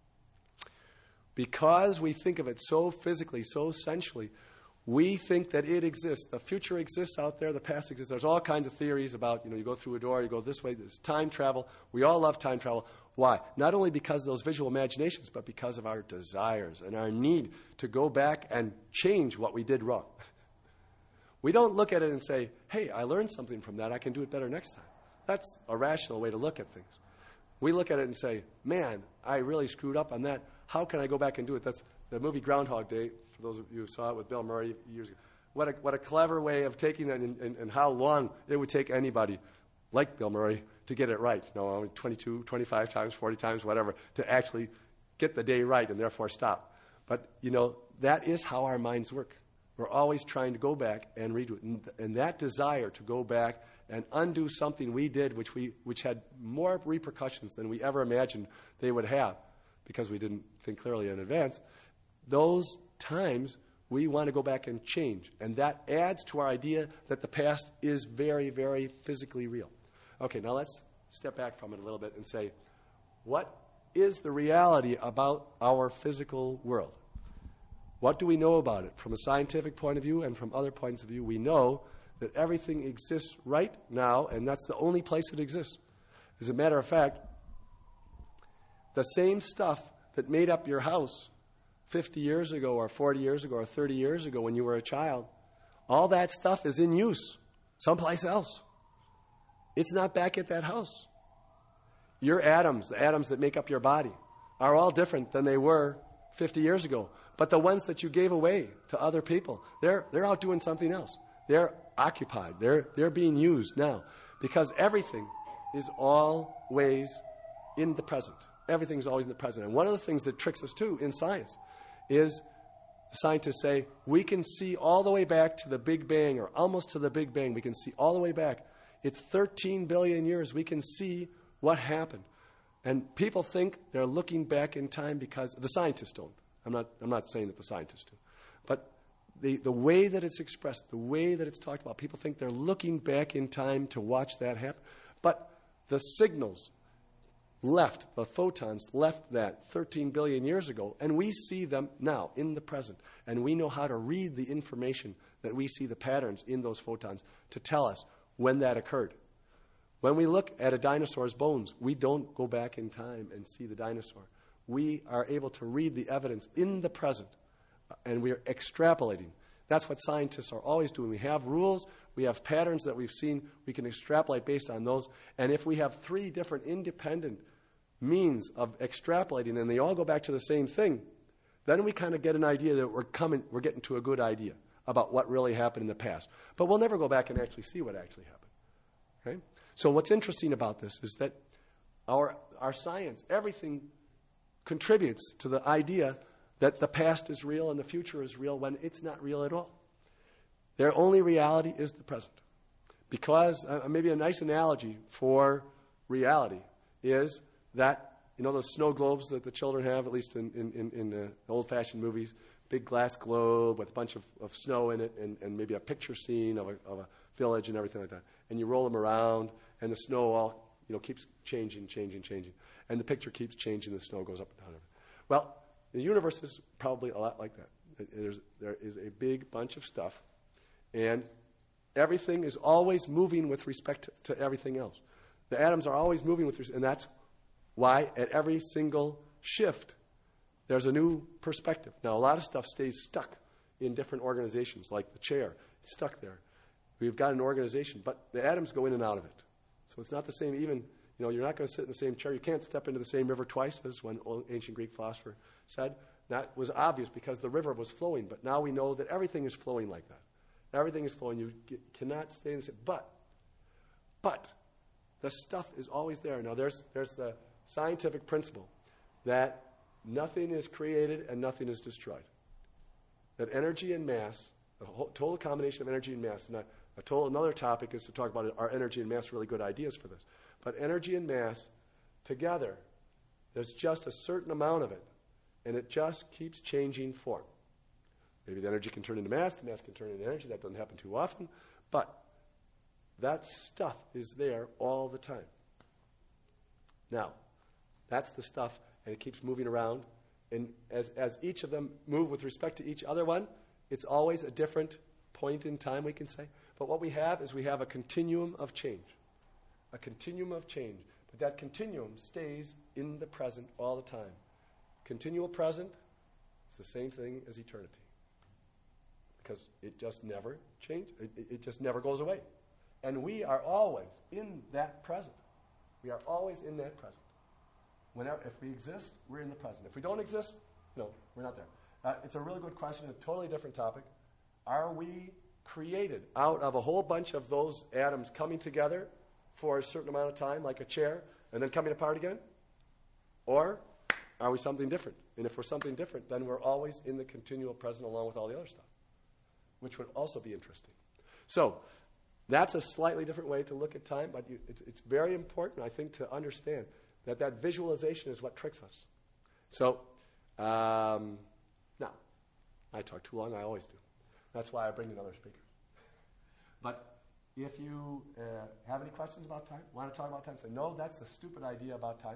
Because we think of it so physically, so sensually, we think that it exists. The future exists out there. The past exists. There's all kinds of theories about, you go through a door, you go this way. There's time travel. We all love time travel. Why? Not only because of those visual imaginations, but because of our desires and our need to go back and change what we did wrong. We don't look at it and say, hey, I learned something from that. I can do it better next time. That's a rational way to look at things. We look at it and say, man, I really screwed up on that. How can I go back and do it? That's the movie Groundhog Day, for those of you who saw it with Bill Murray years ago. What a clever way of taking it and how long it would take anybody like Bill Murray to get it right. 22, 25 times, 40 times, whatever, to actually get the day right and therefore stop. But, that is how our minds work. We're always trying to go back and redo it. And that desire to go back and undo something we did which had more repercussions than we ever imagined they would have because we didn't think clearly in advance, those times we want to go back and change. And that adds to our idea that the past is very, very physically real. Okay, now let's step back from it a little bit and say, what is the reality about our physical world? What do we know about it? From a scientific point of view and from other points of view, we know that everything exists right now, and that's the only place it exists. As a matter of fact, the same stuff that made up your house 50 years ago or 40 years ago or 30 years ago when you were a child, all that stuff is in use someplace else. It's not back at that house. Your atoms, the atoms that make up your body, are all different than they were 50 years ago. But the ones that you gave away to other people, they're out doing something else. They're occupied. They're being used now because everything is always in the present. Everything's always in the present. And one of the things that tricks us, too, in science is scientists say we can see all the way back to the Big Bang or almost to the Big Bang. We can see all the way back it's 13 billion years. We can see what happened. And people think they're looking back in time because the scientists don't. I'm not saying that the scientists do. But the way that it's expressed, the way that it's talked about, people think they're looking back in time to watch that happen. But the signals left, the photons left that 13 billion years ago, and we see them now in the present. And we know how to read the information that we see, the patterns in those photons, to tell us when that occurred. When we look at a dinosaur's bones, we don't go back in time and see the dinosaur. We are able to read the evidence in the present, and we are extrapolating. That's what scientists are always doing. We have rules, we have patterns that we've seen, we can extrapolate based on those. And if we have 3 different independent means of extrapolating, and they all go back to the same thing, then we kind of get an idea that we're getting to a good idea about what really happened in the past. But we'll never go back and actually see what actually happened. Okay? So what's interesting about this is that our science, everything contributes to the idea that the past is real and the future is real when it's not real at all. Their only reality is the present. Because maybe a nice analogy for reality is that, those snow globes that the children have, at least in old-fashioned movies, big glass globe with a bunch of snow in it and maybe a picture scene of a village and everything like that. And you roll them around, and the snow all keeps changing. And the picture keeps changing, the snow goes up and down. Well, the universe is probably a lot like that. There is a big bunch of stuff, and everything is always moving with respect to everything else. The atoms are always moving with respect, and that's why at every single shift, there's a new perspective. Now, a lot of stuff stays stuck in different organizations, like the chair. It's stuck there. We've got an organization, but the atoms go in and out of it. So it's not the same even, you're not going to sit in the same chair. You can't step into the same river twice, as one ancient Greek philosopher said. That was obvious because the river was flowing, but now we know that everything is flowing like that. Everything is flowing. You cannot stay in the same. But the stuff is always there. Now, there's the scientific principle that nothing is created and nothing is destroyed. That energy and mass, the total combination of energy and mass, and another topic is to talk about are energy and mass really good ideas for this. But energy and mass together, there's just a certain amount of it, and it just keeps changing form. Maybe the energy can turn into mass, the mass can turn into energy. That doesn't happen too often. But that stuff is there all the time. Now, that's the stuff, and it keeps moving around. And as each of them move with respect to each other one, it's always a different point in time, we can say. But what we have is we have a continuum of change. A continuum of change. But that continuum stays in the present all the time. Continual present is the same thing as eternity. Because it just never changes. It just never goes away. And we are always in that present. We are always in that present. If we exist, we're in the present. If we don't exist, no, we're not there. It's a really good question, a totally different topic. Are we created out of a whole bunch of those atoms coming together for a certain amount of time, like a chair, and then coming apart again? Or are we something different? And if we're something different, then we're always in the continual present along with all the other stuff, which would also be interesting. So that's a slightly different way to look at time, but it's very important, I think, to understand that visualization is what tricks us. So, now, I talk too long, I always do. That's why I bring in other speakers. But if you have any questions about time, want to talk about time, say, no, that's a stupid idea about time.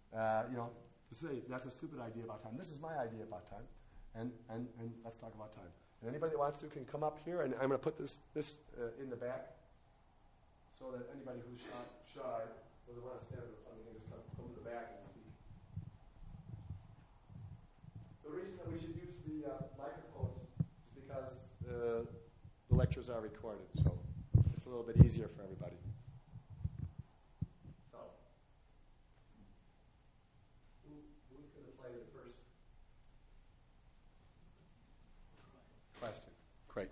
Say, that's a stupid idea about time. This is my idea about time, and let's talk about time. And anybody that wants to can come up here, and I'm going to put this in the back so that anybody who's shy doesn't want to stand in the front, they can just come to the back and speak. The reason that we should use the microphones is because the lectures are recorded, so it's a little bit easier for everybody. So, who's going to play the first question? Great.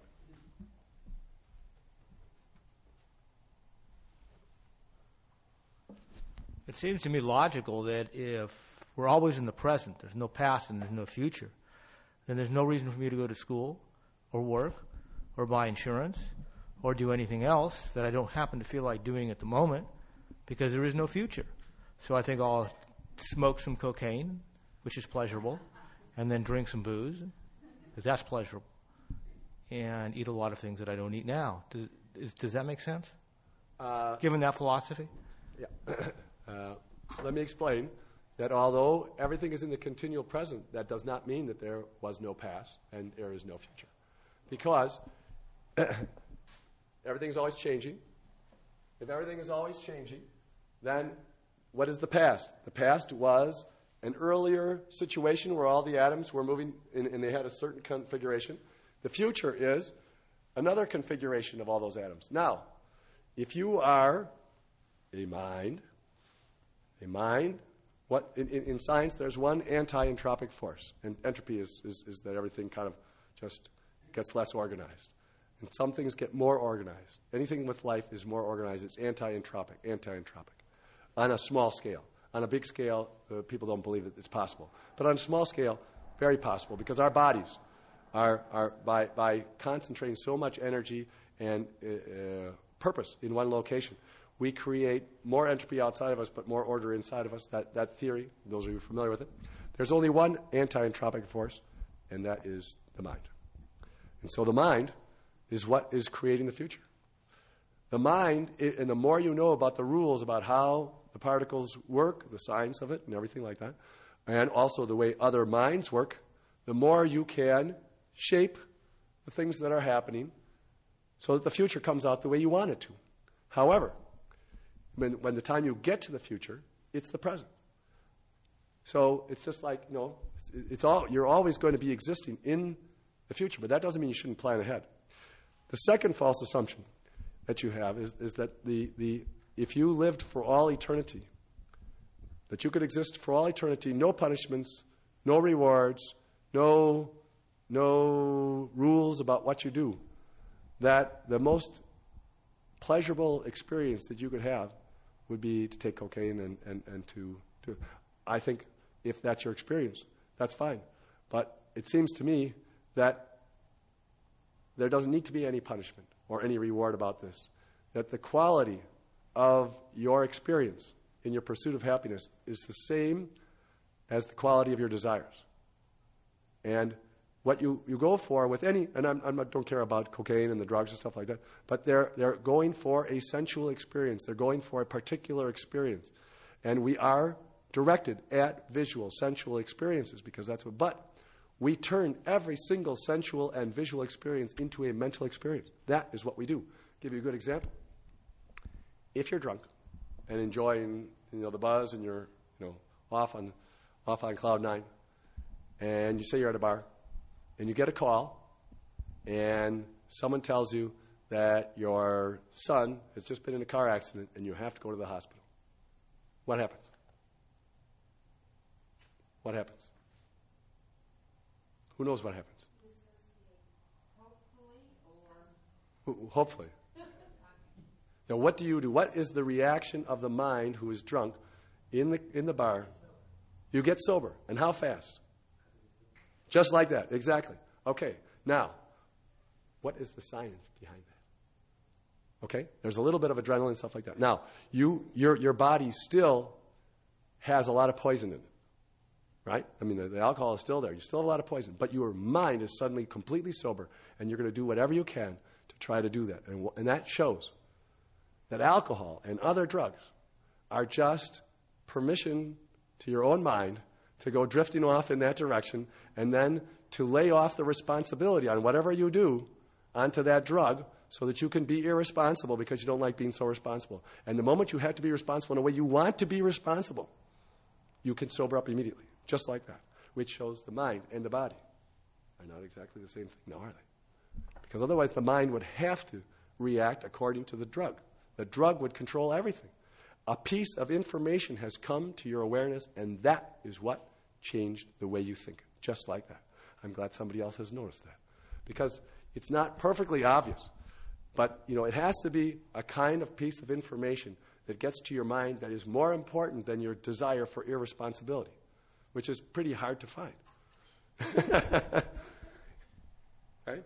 It seems to me logical that if we're always in the present, there's no past and there's no future, then there's no reason for me to go to school or work or buy insurance or do anything else that I don't happen to feel like doing at the moment because there is no future. So I think I'll smoke some cocaine, which is pleasurable, and then drink some booze, because that's pleasurable, and eat a lot of things that I don't eat now. Does that make sense? Given that philosophy? Yeah. Let me explain that although everything is in the continual present, that does not mean that there was no past and there is no future. Because everything is always changing. If everything is always changing, then what is the past? The past was an earlier situation where all the atoms were moving and they had a certain configuration. The future is another configuration of all those atoms. Now, if you are a mind, what in science there's one anti-entropic force, and entropy is that everything kind of just gets less organized. And some things get more organized. Anything with life is more organized. It's anti-entropic. On a small scale. On a big scale, people don't believe that it's possible. But on a small scale, very possible, because our bodies are by concentrating so much energy and purpose in one location, we create more entropy outside of us, but more order inside of us. That theory, those of you familiar with it, there's only one anti-entropic force, and that is the mind. And so the mind is what is creating the future. The mind, and the more you know about the rules about how the particles work, the science of it, and everything like that, and also the way other minds work, the more you can shape the things that are happening so that the future comes out the way you want it to. However, when the time you get to the future, it's the present. So it's just like, you're always going to be existing in the future, but that doesn't mean you shouldn't plan ahead. The second false assumption that you have is that if you lived for all eternity, that you could exist for all eternity, no punishments, no rewards, no rules about what you do, that the most pleasurable experience that you could have would be to take cocaine and to I think if that's your experience, that's fine. But it seems to me that there doesn't need to be any punishment or any reward about this. That the quality of your experience in your pursuit of happiness is the same as the quality of your desires. And what you go for with any, and I don't care about cocaine and the drugs and stuff like that, but they're going for a sensual experience. They're going for a particular experience. And we are directed at visual, sensual experiences because that's what, but we turn every single sensual and visual experience into a mental experience. That is what we do. I'll give you a good example. If you're drunk and enjoying the buzz and you're off on cloud nine, and you say you're at a bar, and you get a call, and someone tells you that your son has just been in a car accident and you have to go to the hospital. What happens? What happens? Who knows what happens? Hopefully. Now, what do you do? What is the reaction of the mind who is drunk in the bar? You get sober. And how fast? Just like that. Exactly. Okay. Now, what is the science behind that? Okay? There's a little bit of adrenaline and stuff like that. Now, your body still has a lot of poison in it. Right? I mean, the alcohol is still there. You still have a lot of poison. But your mind is suddenly completely sober, and you're going to do whatever you can to try to do that. And that shows that alcohol and other drugs are just permission to your own mind to go drifting off in that direction and then to lay off the responsibility on whatever you do onto that drug so that you can be irresponsible because you don't like being so responsible. And the moment you have to be responsible in a way you want to be responsible, you can sober up immediately, just like that, which shows the mind and the body are not exactly the same thing, now are they? Because otherwise the mind would have to react according to the drug. The drug would control everything. A piece of information has come to your awareness, and that is what changed the way you think, just like that. I'm glad somebody else has noticed that. Because it's not perfectly obvious, but it has to be a kind of piece of information that gets to your mind that is more important than your desire for irresponsibility, which is pretty hard to find. Right?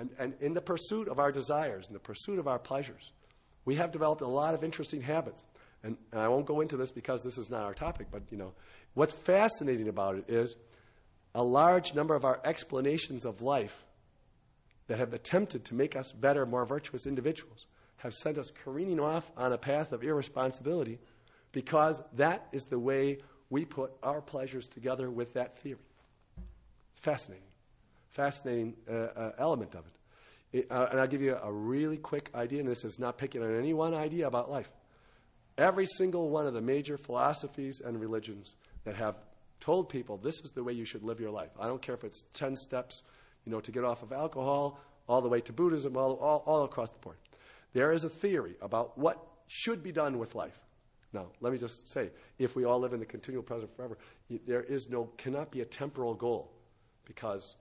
And in the pursuit of our desires, in the pursuit of our pleasures, we have developed a lot of interesting habits. And I won't go into this because this is not our topic, but, what's fascinating about it is a large number of our explanations of life that have attempted to make us better, more virtuous individuals have sent us careening off on a path of irresponsibility because that is the way we put our pleasures together with that theory. It's fascinating element of it. And I'll give you a really quick idea, and this is not picking on any one idea about life. Every single one of the major philosophies and religions that have told people this is the way you should live your life. I don't care if it's 10 steps, to get off of alcohol, all the way to Buddhism, all across the board. There is a theory about what should be done with life. Now, let me just say, if we all live in the continual present forever, there cannot be a temporal goal, because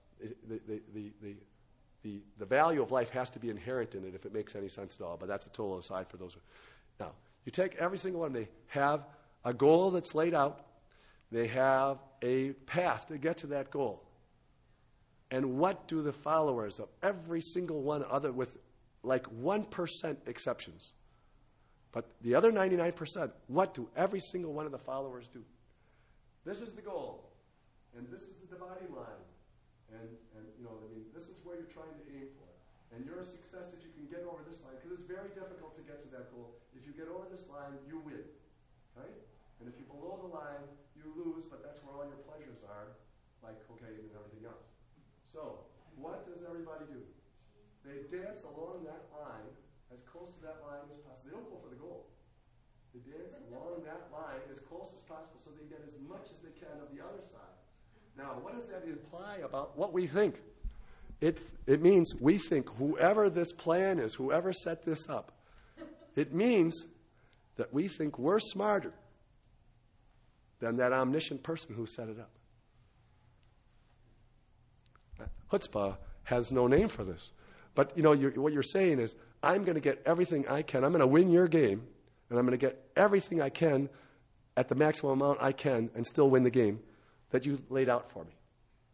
the value of life has to be inherent in it if it makes any sense at all. But that's a total aside for those. Now, you take every single one, they have a goal that's laid out. They have a path to get to that goal. And what do the followers of every single one, other with like 1% exceptions, but the other 99%, what do every single one of the followers do? This is the goal, and this is the dividing line, and this is where you're trying to aim for. And your success if you can get over this line, because it's very difficult to get to that goal. If you get over this line, you win, right? And if you're below the line, you lose, but that's where all your pleasures are, like cocaine and everything else. So, what does everybody do? They dance along that line, as close to that line as possible. They don't go for the goal. They dance along that line as close as possible so they get as much as they can of the other side. Now, what does that imply about what we think? It means we think whoever this plan is, whoever set this up, it means that we think we're smarter than that omniscient person who set it up. Chutzpah has no name for this. But, what you're saying is, I'm going to get everything I can. I'm going to win your game, and I'm going to get everything I can at the maximum amount I can and still win the game that you laid out for me.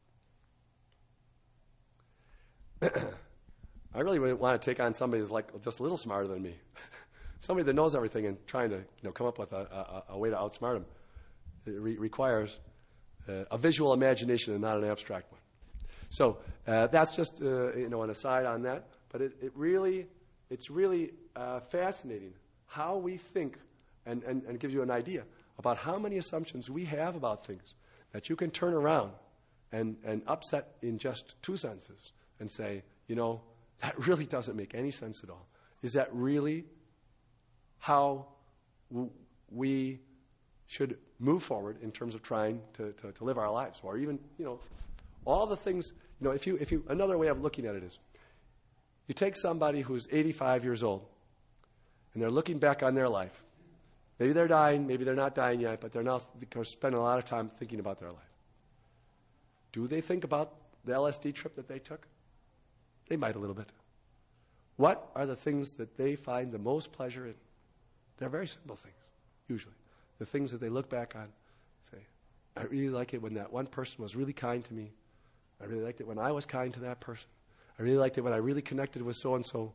I really wouldn't want to take on somebody who's like just a little smarter than me. Somebody that knows everything and trying to come up with a way to outsmart them. It requires a visual imagination and not an abstract one. So that's just an aside on that. But it's really fascinating how we think and gives you an idea about how many assumptions we have about things that you can turn around and upset in just 2 sentences and say, that really doesn't make any sense at all. Is that really how we should move forward in terms of trying to live our lives? Or even, all the things, if you another way of looking at it is, you take somebody who's 85 years old, and they're looking back on their life. Maybe they're dying, maybe they're not dying yet, but they're spending a lot of time thinking about their life. Do they think about the LSD trip that they took? They might a little bit. What are the things that they find the most pleasure in? They're very simple things, usually. The things that they look back on, say, I really like it when that one person was really kind to me. I really liked it when I was kind to that person. I really liked it when I really connected with so-and-so.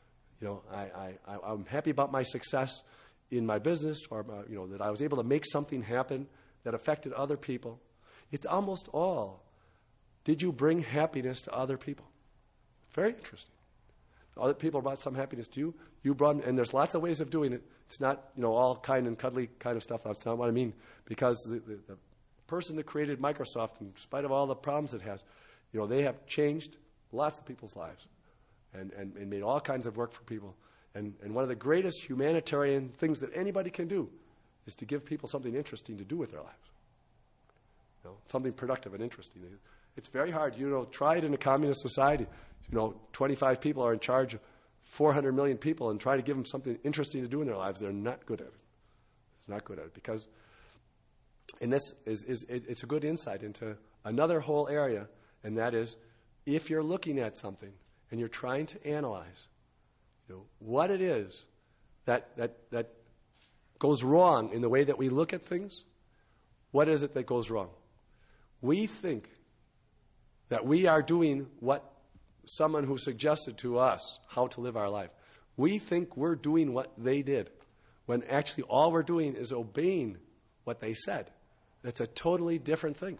I'm happy about my success in my business, or that I was able to make something happen that affected other people. It's almost all, did you bring happiness to other people? Very interesting. Other people brought some happiness to you. You brought, and there's lots of ways of doing it. It's not, all kind and cuddly kind of stuff. That's not what I mean. Because the person that created Microsoft, in spite of all the problems it has, they have changed lots of people's lives and made all kinds of work for people. And one of the greatest humanitarian things that anybody can do is to give people something interesting to do with their lives. Something productive and interesting. It's very hard. Try it in a communist society. 25 people are in charge of 400 million people and try to give them something interesting to do in their lives. They're not good at it. It's not good at it because, and this it's a good insight into another whole area, and that is, if you're looking at something and you're trying to analyze, what it is that goes wrong in the way that we look at things, what is it that goes wrong? We think that we are doing what someone who suggested to us how to live our life. We think we're doing what they did, when actually all we're doing is obeying what they said. That's a totally different thing.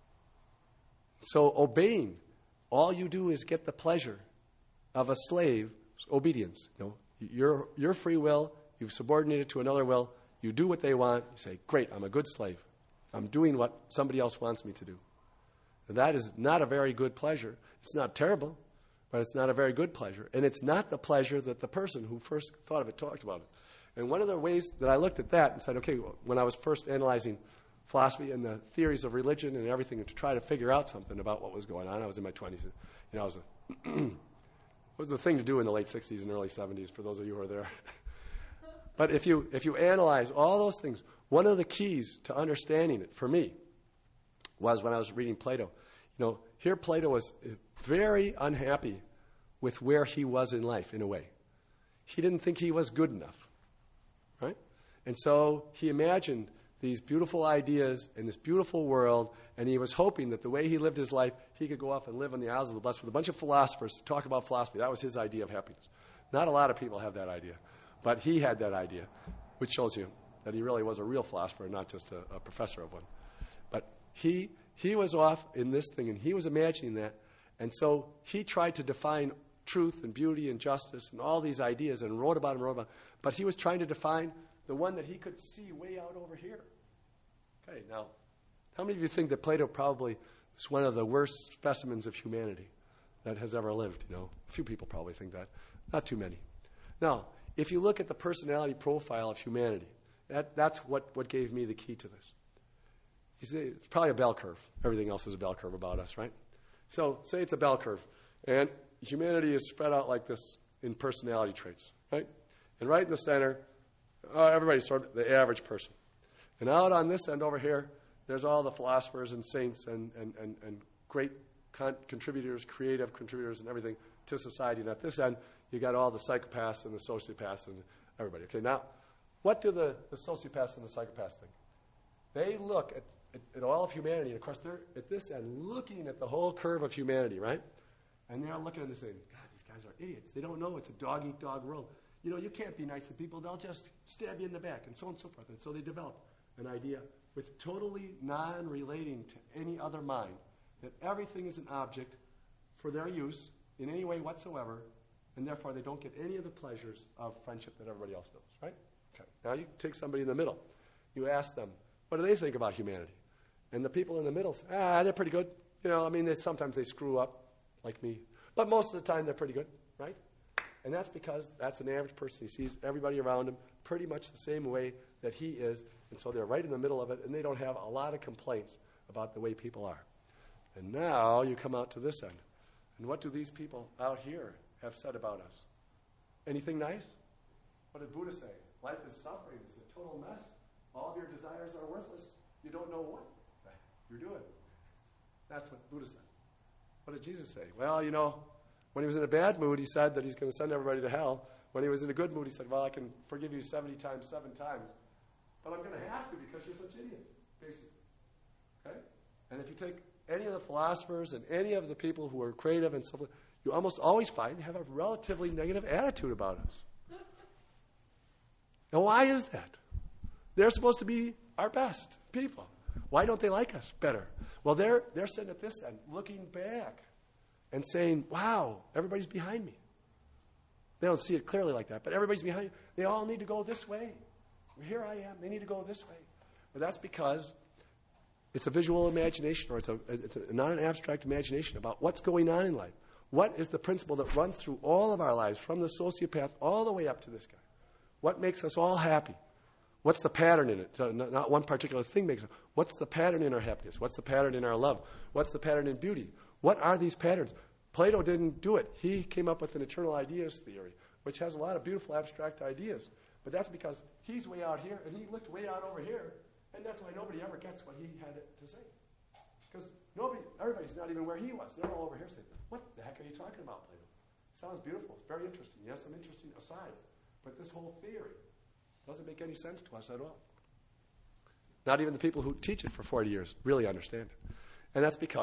So obeying, all you do is get the pleasure of a slave's obedience. Your free will, you've subordinated to another will, you do what they want, you say, great, I'm a good slave. I'm doing what somebody else wants me to do. That is not a very good pleasure. It's not terrible, but it's not a very good pleasure. And it's not the pleasure that the person who first thought of it talked about it. And one of the ways that I looked at that and said, okay, when I was first analyzing philosophy and the theories of religion and everything to try to figure out something about what was going on, I was in my 20s. It was the thing to do in the late 60s and early 70s, for those of you who are there. But if you analyze all those things, one of the keys to understanding it, for me, was when I was reading Plato. Here Plato was very unhappy with where he was in life, in a way. He didn't think he was good enough, right? And so he imagined these beautiful ideas in this beautiful world, and he was hoping that the way he lived his life, he could go off and live in the Isles of the Blessed with a bunch of philosophers to talk about philosophy. That was his idea of happiness. Not a lot of people have that idea, but he had that idea, which shows you that he really was a real philosopher, not just a professor of one. But he was off in this thing, and he was imagining that, and so he tried to define truth and beauty and justice and all these ideas and wrote about them, but he was trying to define the one that he could see way out over here. Okay, now, how many of you think that Plato probably is one of the worst specimens of humanity that has ever lived? A few people probably think that. Not too many. Now, if you look at the personality profile of humanity, that's what gave me the key to this. You see, it's probably a bell curve. Everything else is a bell curve about us, right? So say it's a bell curve, and humanity is spread out like this in personality traits, right? And right in the center, everybody's sort of the average person. And out on this end over here, there's all the philosophers and saints and great contributors, creative contributors and everything to society. And at this end, you got all the psychopaths and the sociopaths and everybody. Okay, now, what do the sociopaths and the psychopaths think? They look at all of humanity, and of course they're at this end looking at the whole curve of humanity, right? And they're looking at it saying, God, these guys are idiots. They don't know it's a dog-eat-dog world. You can't be nice to people. They'll just stab you in the back, and so on and so forth. And so they develop an idea with totally non-relating to any other mind, that everything is an object for their use in any way whatsoever, and therefore they don't get any of the pleasures of friendship that everybody else knows, right? Okay. Now you take somebody in the middle. You ask them, what do they think about humanity? And the people in the middle say, they're pretty good. Sometimes they screw up, like me. But most of the time they're pretty good, right? And that's because that's an average person. He sees everybody around him pretty much the same way that he is, and so they're right in the middle of it, and they don't have a lot of complaints about the way people are. And now you come out to this end. And what do these people out here have said about us? Anything nice? What did Buddha say? Life is suffering. It's a total mess. All of your desires are worthless. You don't know what you're doing. That's what Buddha said. What did Jesus say? Well, when he was in a bad mood, he said that he's going to send everybody to hell. When he was in a good mood, he said, well, I can forgive you 70 times, 7 times. But I'm going to have to because you're such idiots, basically. Okay? And if you take any of the philosophers and any of the people who are creative and stuff, you almost always find they have a relatively negative attitude about us. Now, why is that? They're supposed to be our best people. Why don't they like us better? Well, they're sitting at this end, looking back and saying, wow, everybody's behind me. They don't see it clearly like that, but everybody's behind you. They all need to go this way. Here I am. They need to go this way. But that's because it's a visual imagination, or it's not an abstract imagination about what's going on in life. What is the principle that runs through all of our lives, from the sociopath all the way up to this guy? What makes us all happy? What's the pattern in it? So not one particular thing makes it. What's the pattern in our happiness? What's the pattern in our love? What's the pattern in beauty? What are these patterns? Plato didn't do it. He came up with an eternal ideas theory, which has a lot of beautiful abstract ideas. But that's because he's way out here, and he looked way out over here, and that's why nobody ever gets what he had to say. Because everybody's not even where he was. They're all over here saying, what the heck are you talking about, Plato? Sounds beautiful. It's very interesting. You have some interesting asides. But this whole theory doesn't make any sense to us at all. Not even the people who teach it for 40 years really understand it. And that's because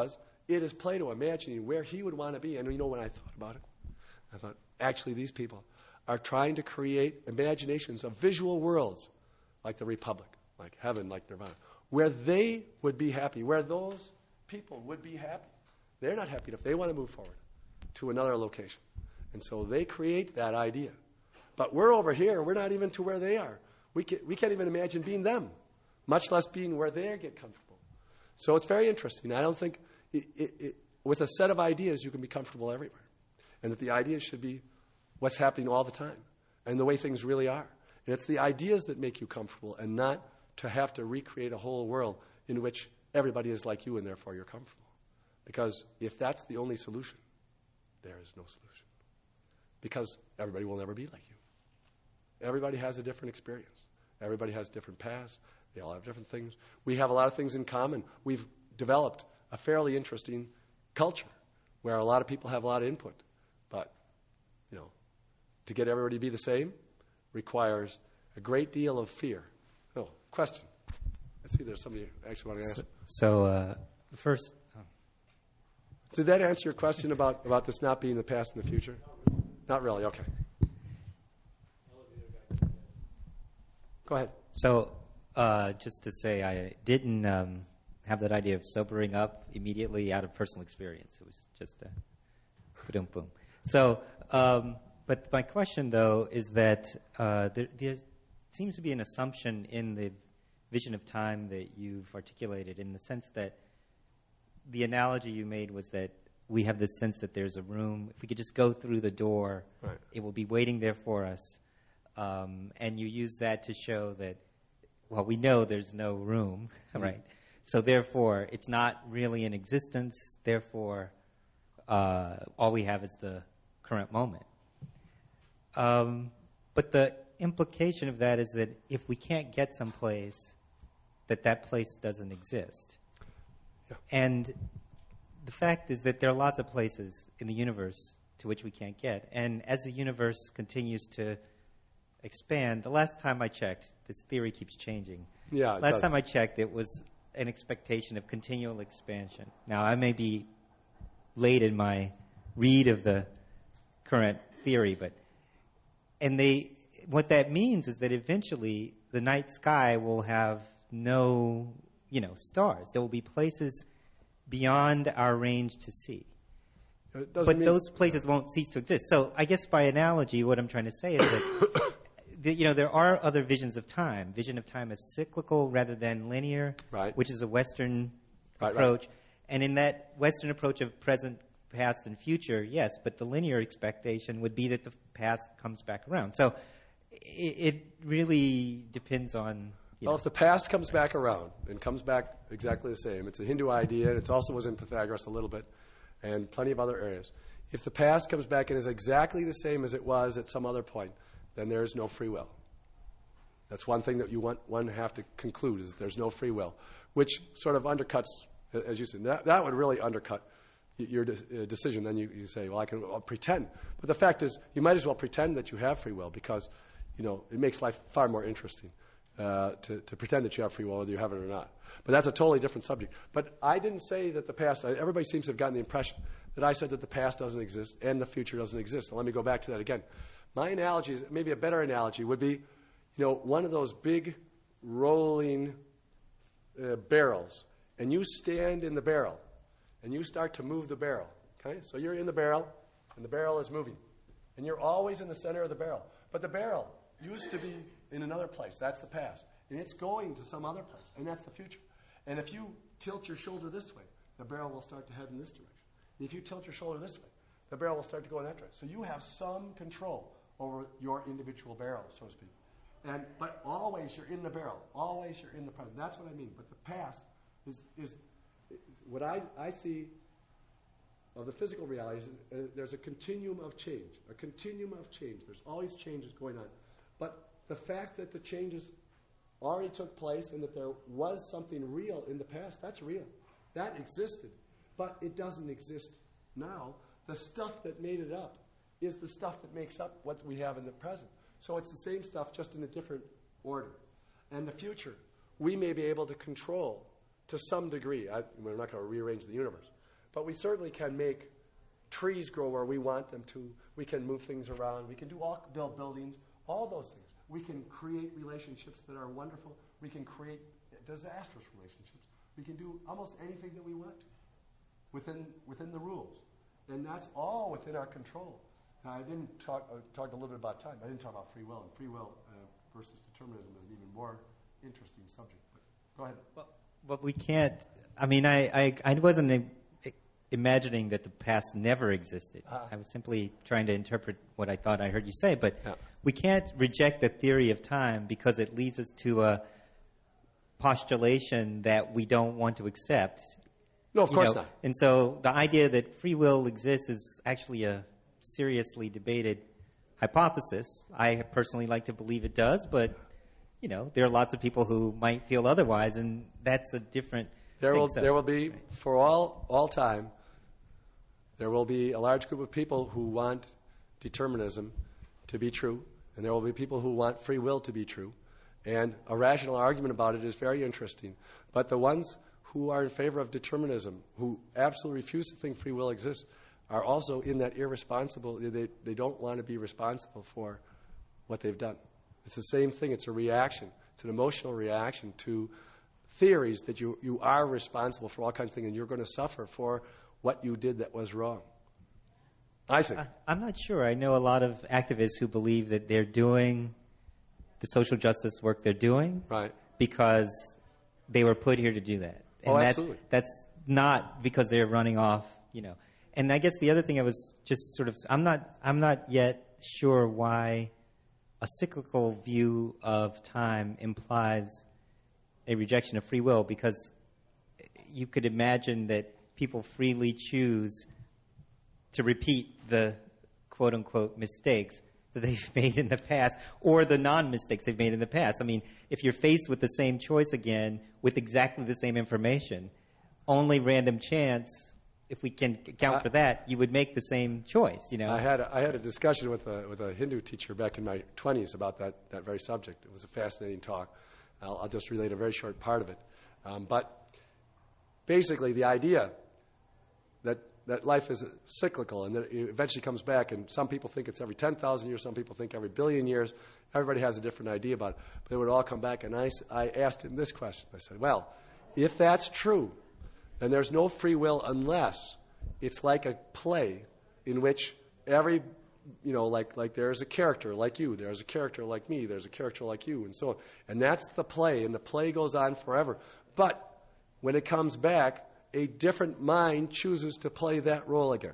it is Plato imagining where he would want to be. And you know, when I thought about it, I thought, actually, these people are trying to create imaginations of visual worlds like the Republic, like heaven, like nirvana, where they would be happy, where those people would be happy. They're not happy enough. They want to move forward to another location. And so they create that idea. But we're over here. We're not even to where they are. We can't even imagine being them, much less being where they get comfortable. So it's very interesting. I don't think with a set of ideas you can be comfortable everywhere. And that the ideas should be what's happening all the time and the way things really are. And it's the ideas that make you comfortable and not to have to recreate a whole world in which everybody is like you and therefore you're comfortable. Because if that's the only solution, there is no solution. Because everybody will never be like you. Everybody has a different experience. Everybody has different paths. They all have different things. We have a lot of things in common. We've developed a fairly interesting culture where a lot of people have a lot of input. But, you know, to get everybody to be the same requires a great deal of fear. Oh, question. I see there's somebody who actually want to ask. So first... Did that answer your question about this not being the past and the future? Not really. Okay. Go ahead. So just to say, I didn't have that idea of sobering up immediately out of personal experience. It was just a boom, boom. So, but my question, though, is that there seems to be an assumption in the vision of time that you've articulated in the sense that the analogy you made was that we have this sense that there's a room. If we could just go through the door, right, it will be waiting there for us. And you use that to show that, well, we know there's no room, right? So therefore, it's not really in existence. Therefore, all we have is the current moment. But the implication of that is that if we can't get someplace, that place doesn't exist. Yeah. And the fact is that there are lots of places in the universe to which we can't get. And as the universe continues to expand, the last time I checked, this theory keeps changing. Yeah. Last time I checked, it was an expectation of continual expansion. Now, I may be late in my read of the current theory, but what that means is that eventually the night sky will have no, stars. There will be places beyond our range to see. But those places won't cease to exist. So I guess by analogy, what I'm trying to say is that there are other visions of time. Vision of time is cyclical rather than linear, right, which is a Western Right. approach. And in that Western approach of present, past, and future, yes, but the linear expectation would be that the past comes back around. So it really depends on... Well, if the past comes back around and comes back exactly the same, it's a Hindu idea, and it also was in Pythagoras a little bit, and plenty of other areas. If the past comes back and is exactly the same as it was at some other point, then there is no free will. That's one thing that one have to conclude, is there's no free will, which sort of undercuts, as you said, that would really undercut your decision. Then you say, well, I'll pretend. But the fact is, you might as well pretend that you have free will because, it makes life far more interesting. To pretend that you have free will, whether you have it or not. But that's a totally different subject. But I didn't say that the past, everybody seems to have gotten the impression that I said that the past doesn't exist and the future doesn't exist. And let me go back to that again. My analogy, maybe a better analogy, would be, one of those big rolling barrels, and you stand in the barrel, and you start to move the barrel. Okay? So you're in the barrel, and the barrel is moving. And you're always in the center of the barrel. But the barrel used to be in another place. That's the past. And it's going to some other place. And that's the future. And if you tilt your shoulder this way, the barrel will start to head in this direction. And if you tilt your shoulder this way, the barrel will start to go in that direction. So you have some control over your individual barrel, so to speak. But always you're in the barrel. Always you're in the present. That's what I mean. But the past is what I see of the physical reality is there's a continuum of change. A continuum of change. There's always changes going on. But the fact that the changes already took place and that there was something real in the past, that's real. That existed. But it doesn't exist now. The stuff that made it up is the stuff that makes up what we have in the present. So it's the same stuff, just in a different order. And the future, we may be able to control to some degree. We're not going to rearrange the universe. but we certainly can make trees grow where we want them to. We can move things around. We can build buildings, all those things. We can create relationships that are wonderful. We can create disastrous relationships. We can do almost anything that we want to within the rules. And that's all within our control. Now, I talked a little bit about time. I didn't talk about free will. And free will versus determinism is an even more interesting subject. But go ahead. Well, but we can't. I mean, I wasn't imagining that the past never existed. I was simply trying to interpret what I thought I heard you say. But we can't reject the theory of time because it leads us to a postulation that we don't want to accept. No, of course not. And so the idea that free will exists is actually a seriously debated hypothesis. I personally like to believe it does, but there are lots of people who might feel otherwise, and that's a different. There will be for all time. There will be a large group of people who want determinism to be true, and there will be people who want free will to be true. And a rational argument about it is very interesting. But the ones who are in favor of determinism, who absolutely refuse to think free will exists, are also in that irresponsible. They don't want to be responsible for what they've done. It's the same thing. It's a reaction. It's an emotional reaction to theories that you are responsible for all kinds of things, and you're going to suffer for what you did that was wrong. I think. I'm not sure. I know a lot of activists who believe that they're doing the social justice work they're doing because they were put here to do that. And absolutely. That's not because they're running off, And I guess the other thing I was just sort of, I'm not yet sure why a cyclical view of time implies a rejection of free will, because you could imagine that people freely choose to repeat the quote-unquote mistakes that they've made in the past, or the non-mistakes they've made in the past. I mean, if you're faced with the same choice again with exactly the same information, only random chance, if we can account for that, you would make the same choice. I had a discussion with a Hindu teacher back in my 20s about that very subject. It was a fascinating talk. I'll just relate a very short part of it. But basically, the idea that life is cyclical and that it eventually comes back, and some people think it's every 10,000 years, some people think every billion years. Everybody has a different idea about it. But it would all come back, and I asked him this question. I said, well, if that's true, then there's no free will unless it's like a play in which every, like there's a character like you, there's a character like me, there's a character like you, and so on. And that's the play, and the play goes on forever. But when it comes back, a different mind chooses to play that role again.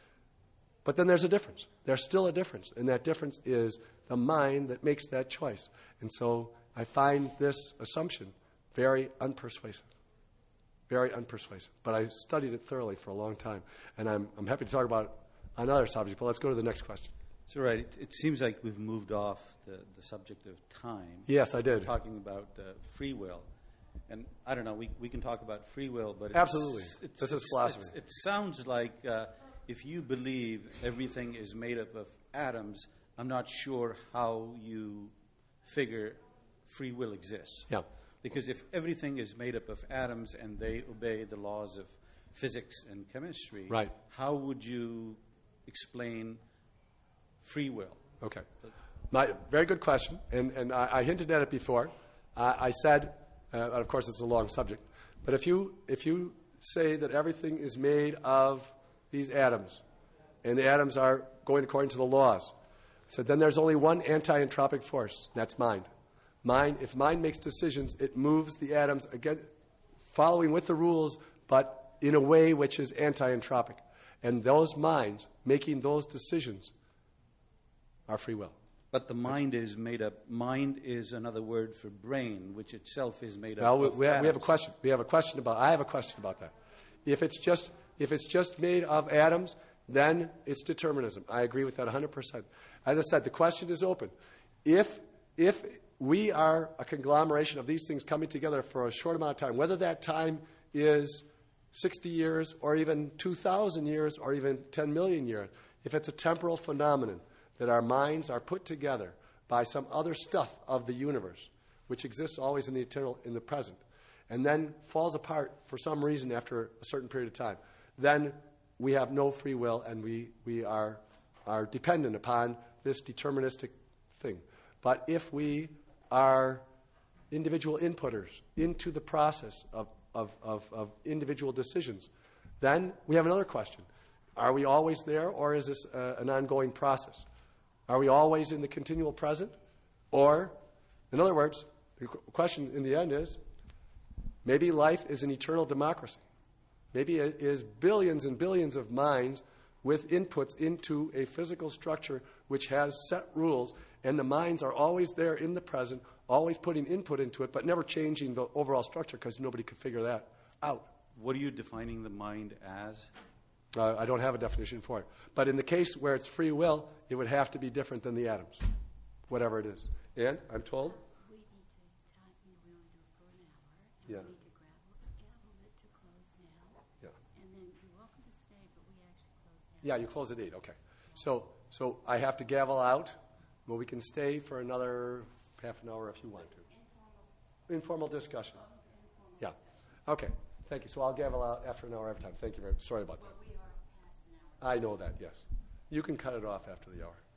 But then there's a difference. There's still a difference, and that difference is the mind that makes that choice. And so I find this assumption very unpersuasive. Very unpersuasive. But I studied it thoroughly for a long time, and I'm happy to talk about another subject, but let's go to the next question. So, right, it seems like we've moved off the subject of time. Yes, I did. We're talking about free will. And I don't know, we can talk about free will, but absolutely, this is philosophy. It sounds like if you believe everything is made up of atoms, I'm not sure how you figure free will exists. Yeah. Because if everything is made up of atoms and they obey the laws of physics and chemistry, how would you explain free will? Okay. Very good question, and I hinted at it before. I said, of course it's a long subject, but if you say that everything is made of these atoms, and the atoms are going according to the laws, I said then there's only one anti-entropic force, and that's mind. If mind makes decisions, it moves the atoms again, following with the rules, but in a way which is anti-entropic. And those minds making those decisions are free will. But the mind is made up. Mind is another word for brain, which itself is made up of we have a atoms. question. I have a question about that. If it's just made of atoms, then it's determinism. I agree with that 100%. As I said, the question is open. If we are a conglomeration of these things coming together for a short amount of time, whether that time is 60 years or even 2,000 years or even 10 million years, if it's a temporal phenomenon that our minds are put together by some other stuff of the universe, which exists always in the eternal, in the present, and then falls apart for some reason after a certain period of time, then we have no free will, and we are dependent upon this deterministic thing. But if we are individual inputters into the process of individual decisions, then we have another question. Are we always there, or is this an ongoing process? Are we always in the continual present? Or, in other words, the question in the end is, maybe life is an eternal democracy. Maybe it is billions and billions of minds with inputs into a physical structure which has set rules, and the minds are always there in the present, always putting input into it, but never changing the overall structure because nobody could figure that out. What are you defining the mind as? I don't have a definition for it. But in the case where it's free will, it would have to be different than the atoms, whatever it is. And I'm told? We need to time, we want to do it for an hour, and Yeah. we need to gavel it to close now. Yeah. And then you're welcome to stay, but we actually close now. Yeah, you close at 8, okay. So I have to gavel out. Well, we can stay for another half an hour if you want to. Informal discussion. Yeah. Okay. Thank you. So I'll gavel out after an hour every time. Thank you very much. Sorry about that. We are past an hour. I know that, yes. You can cut it off after the hour.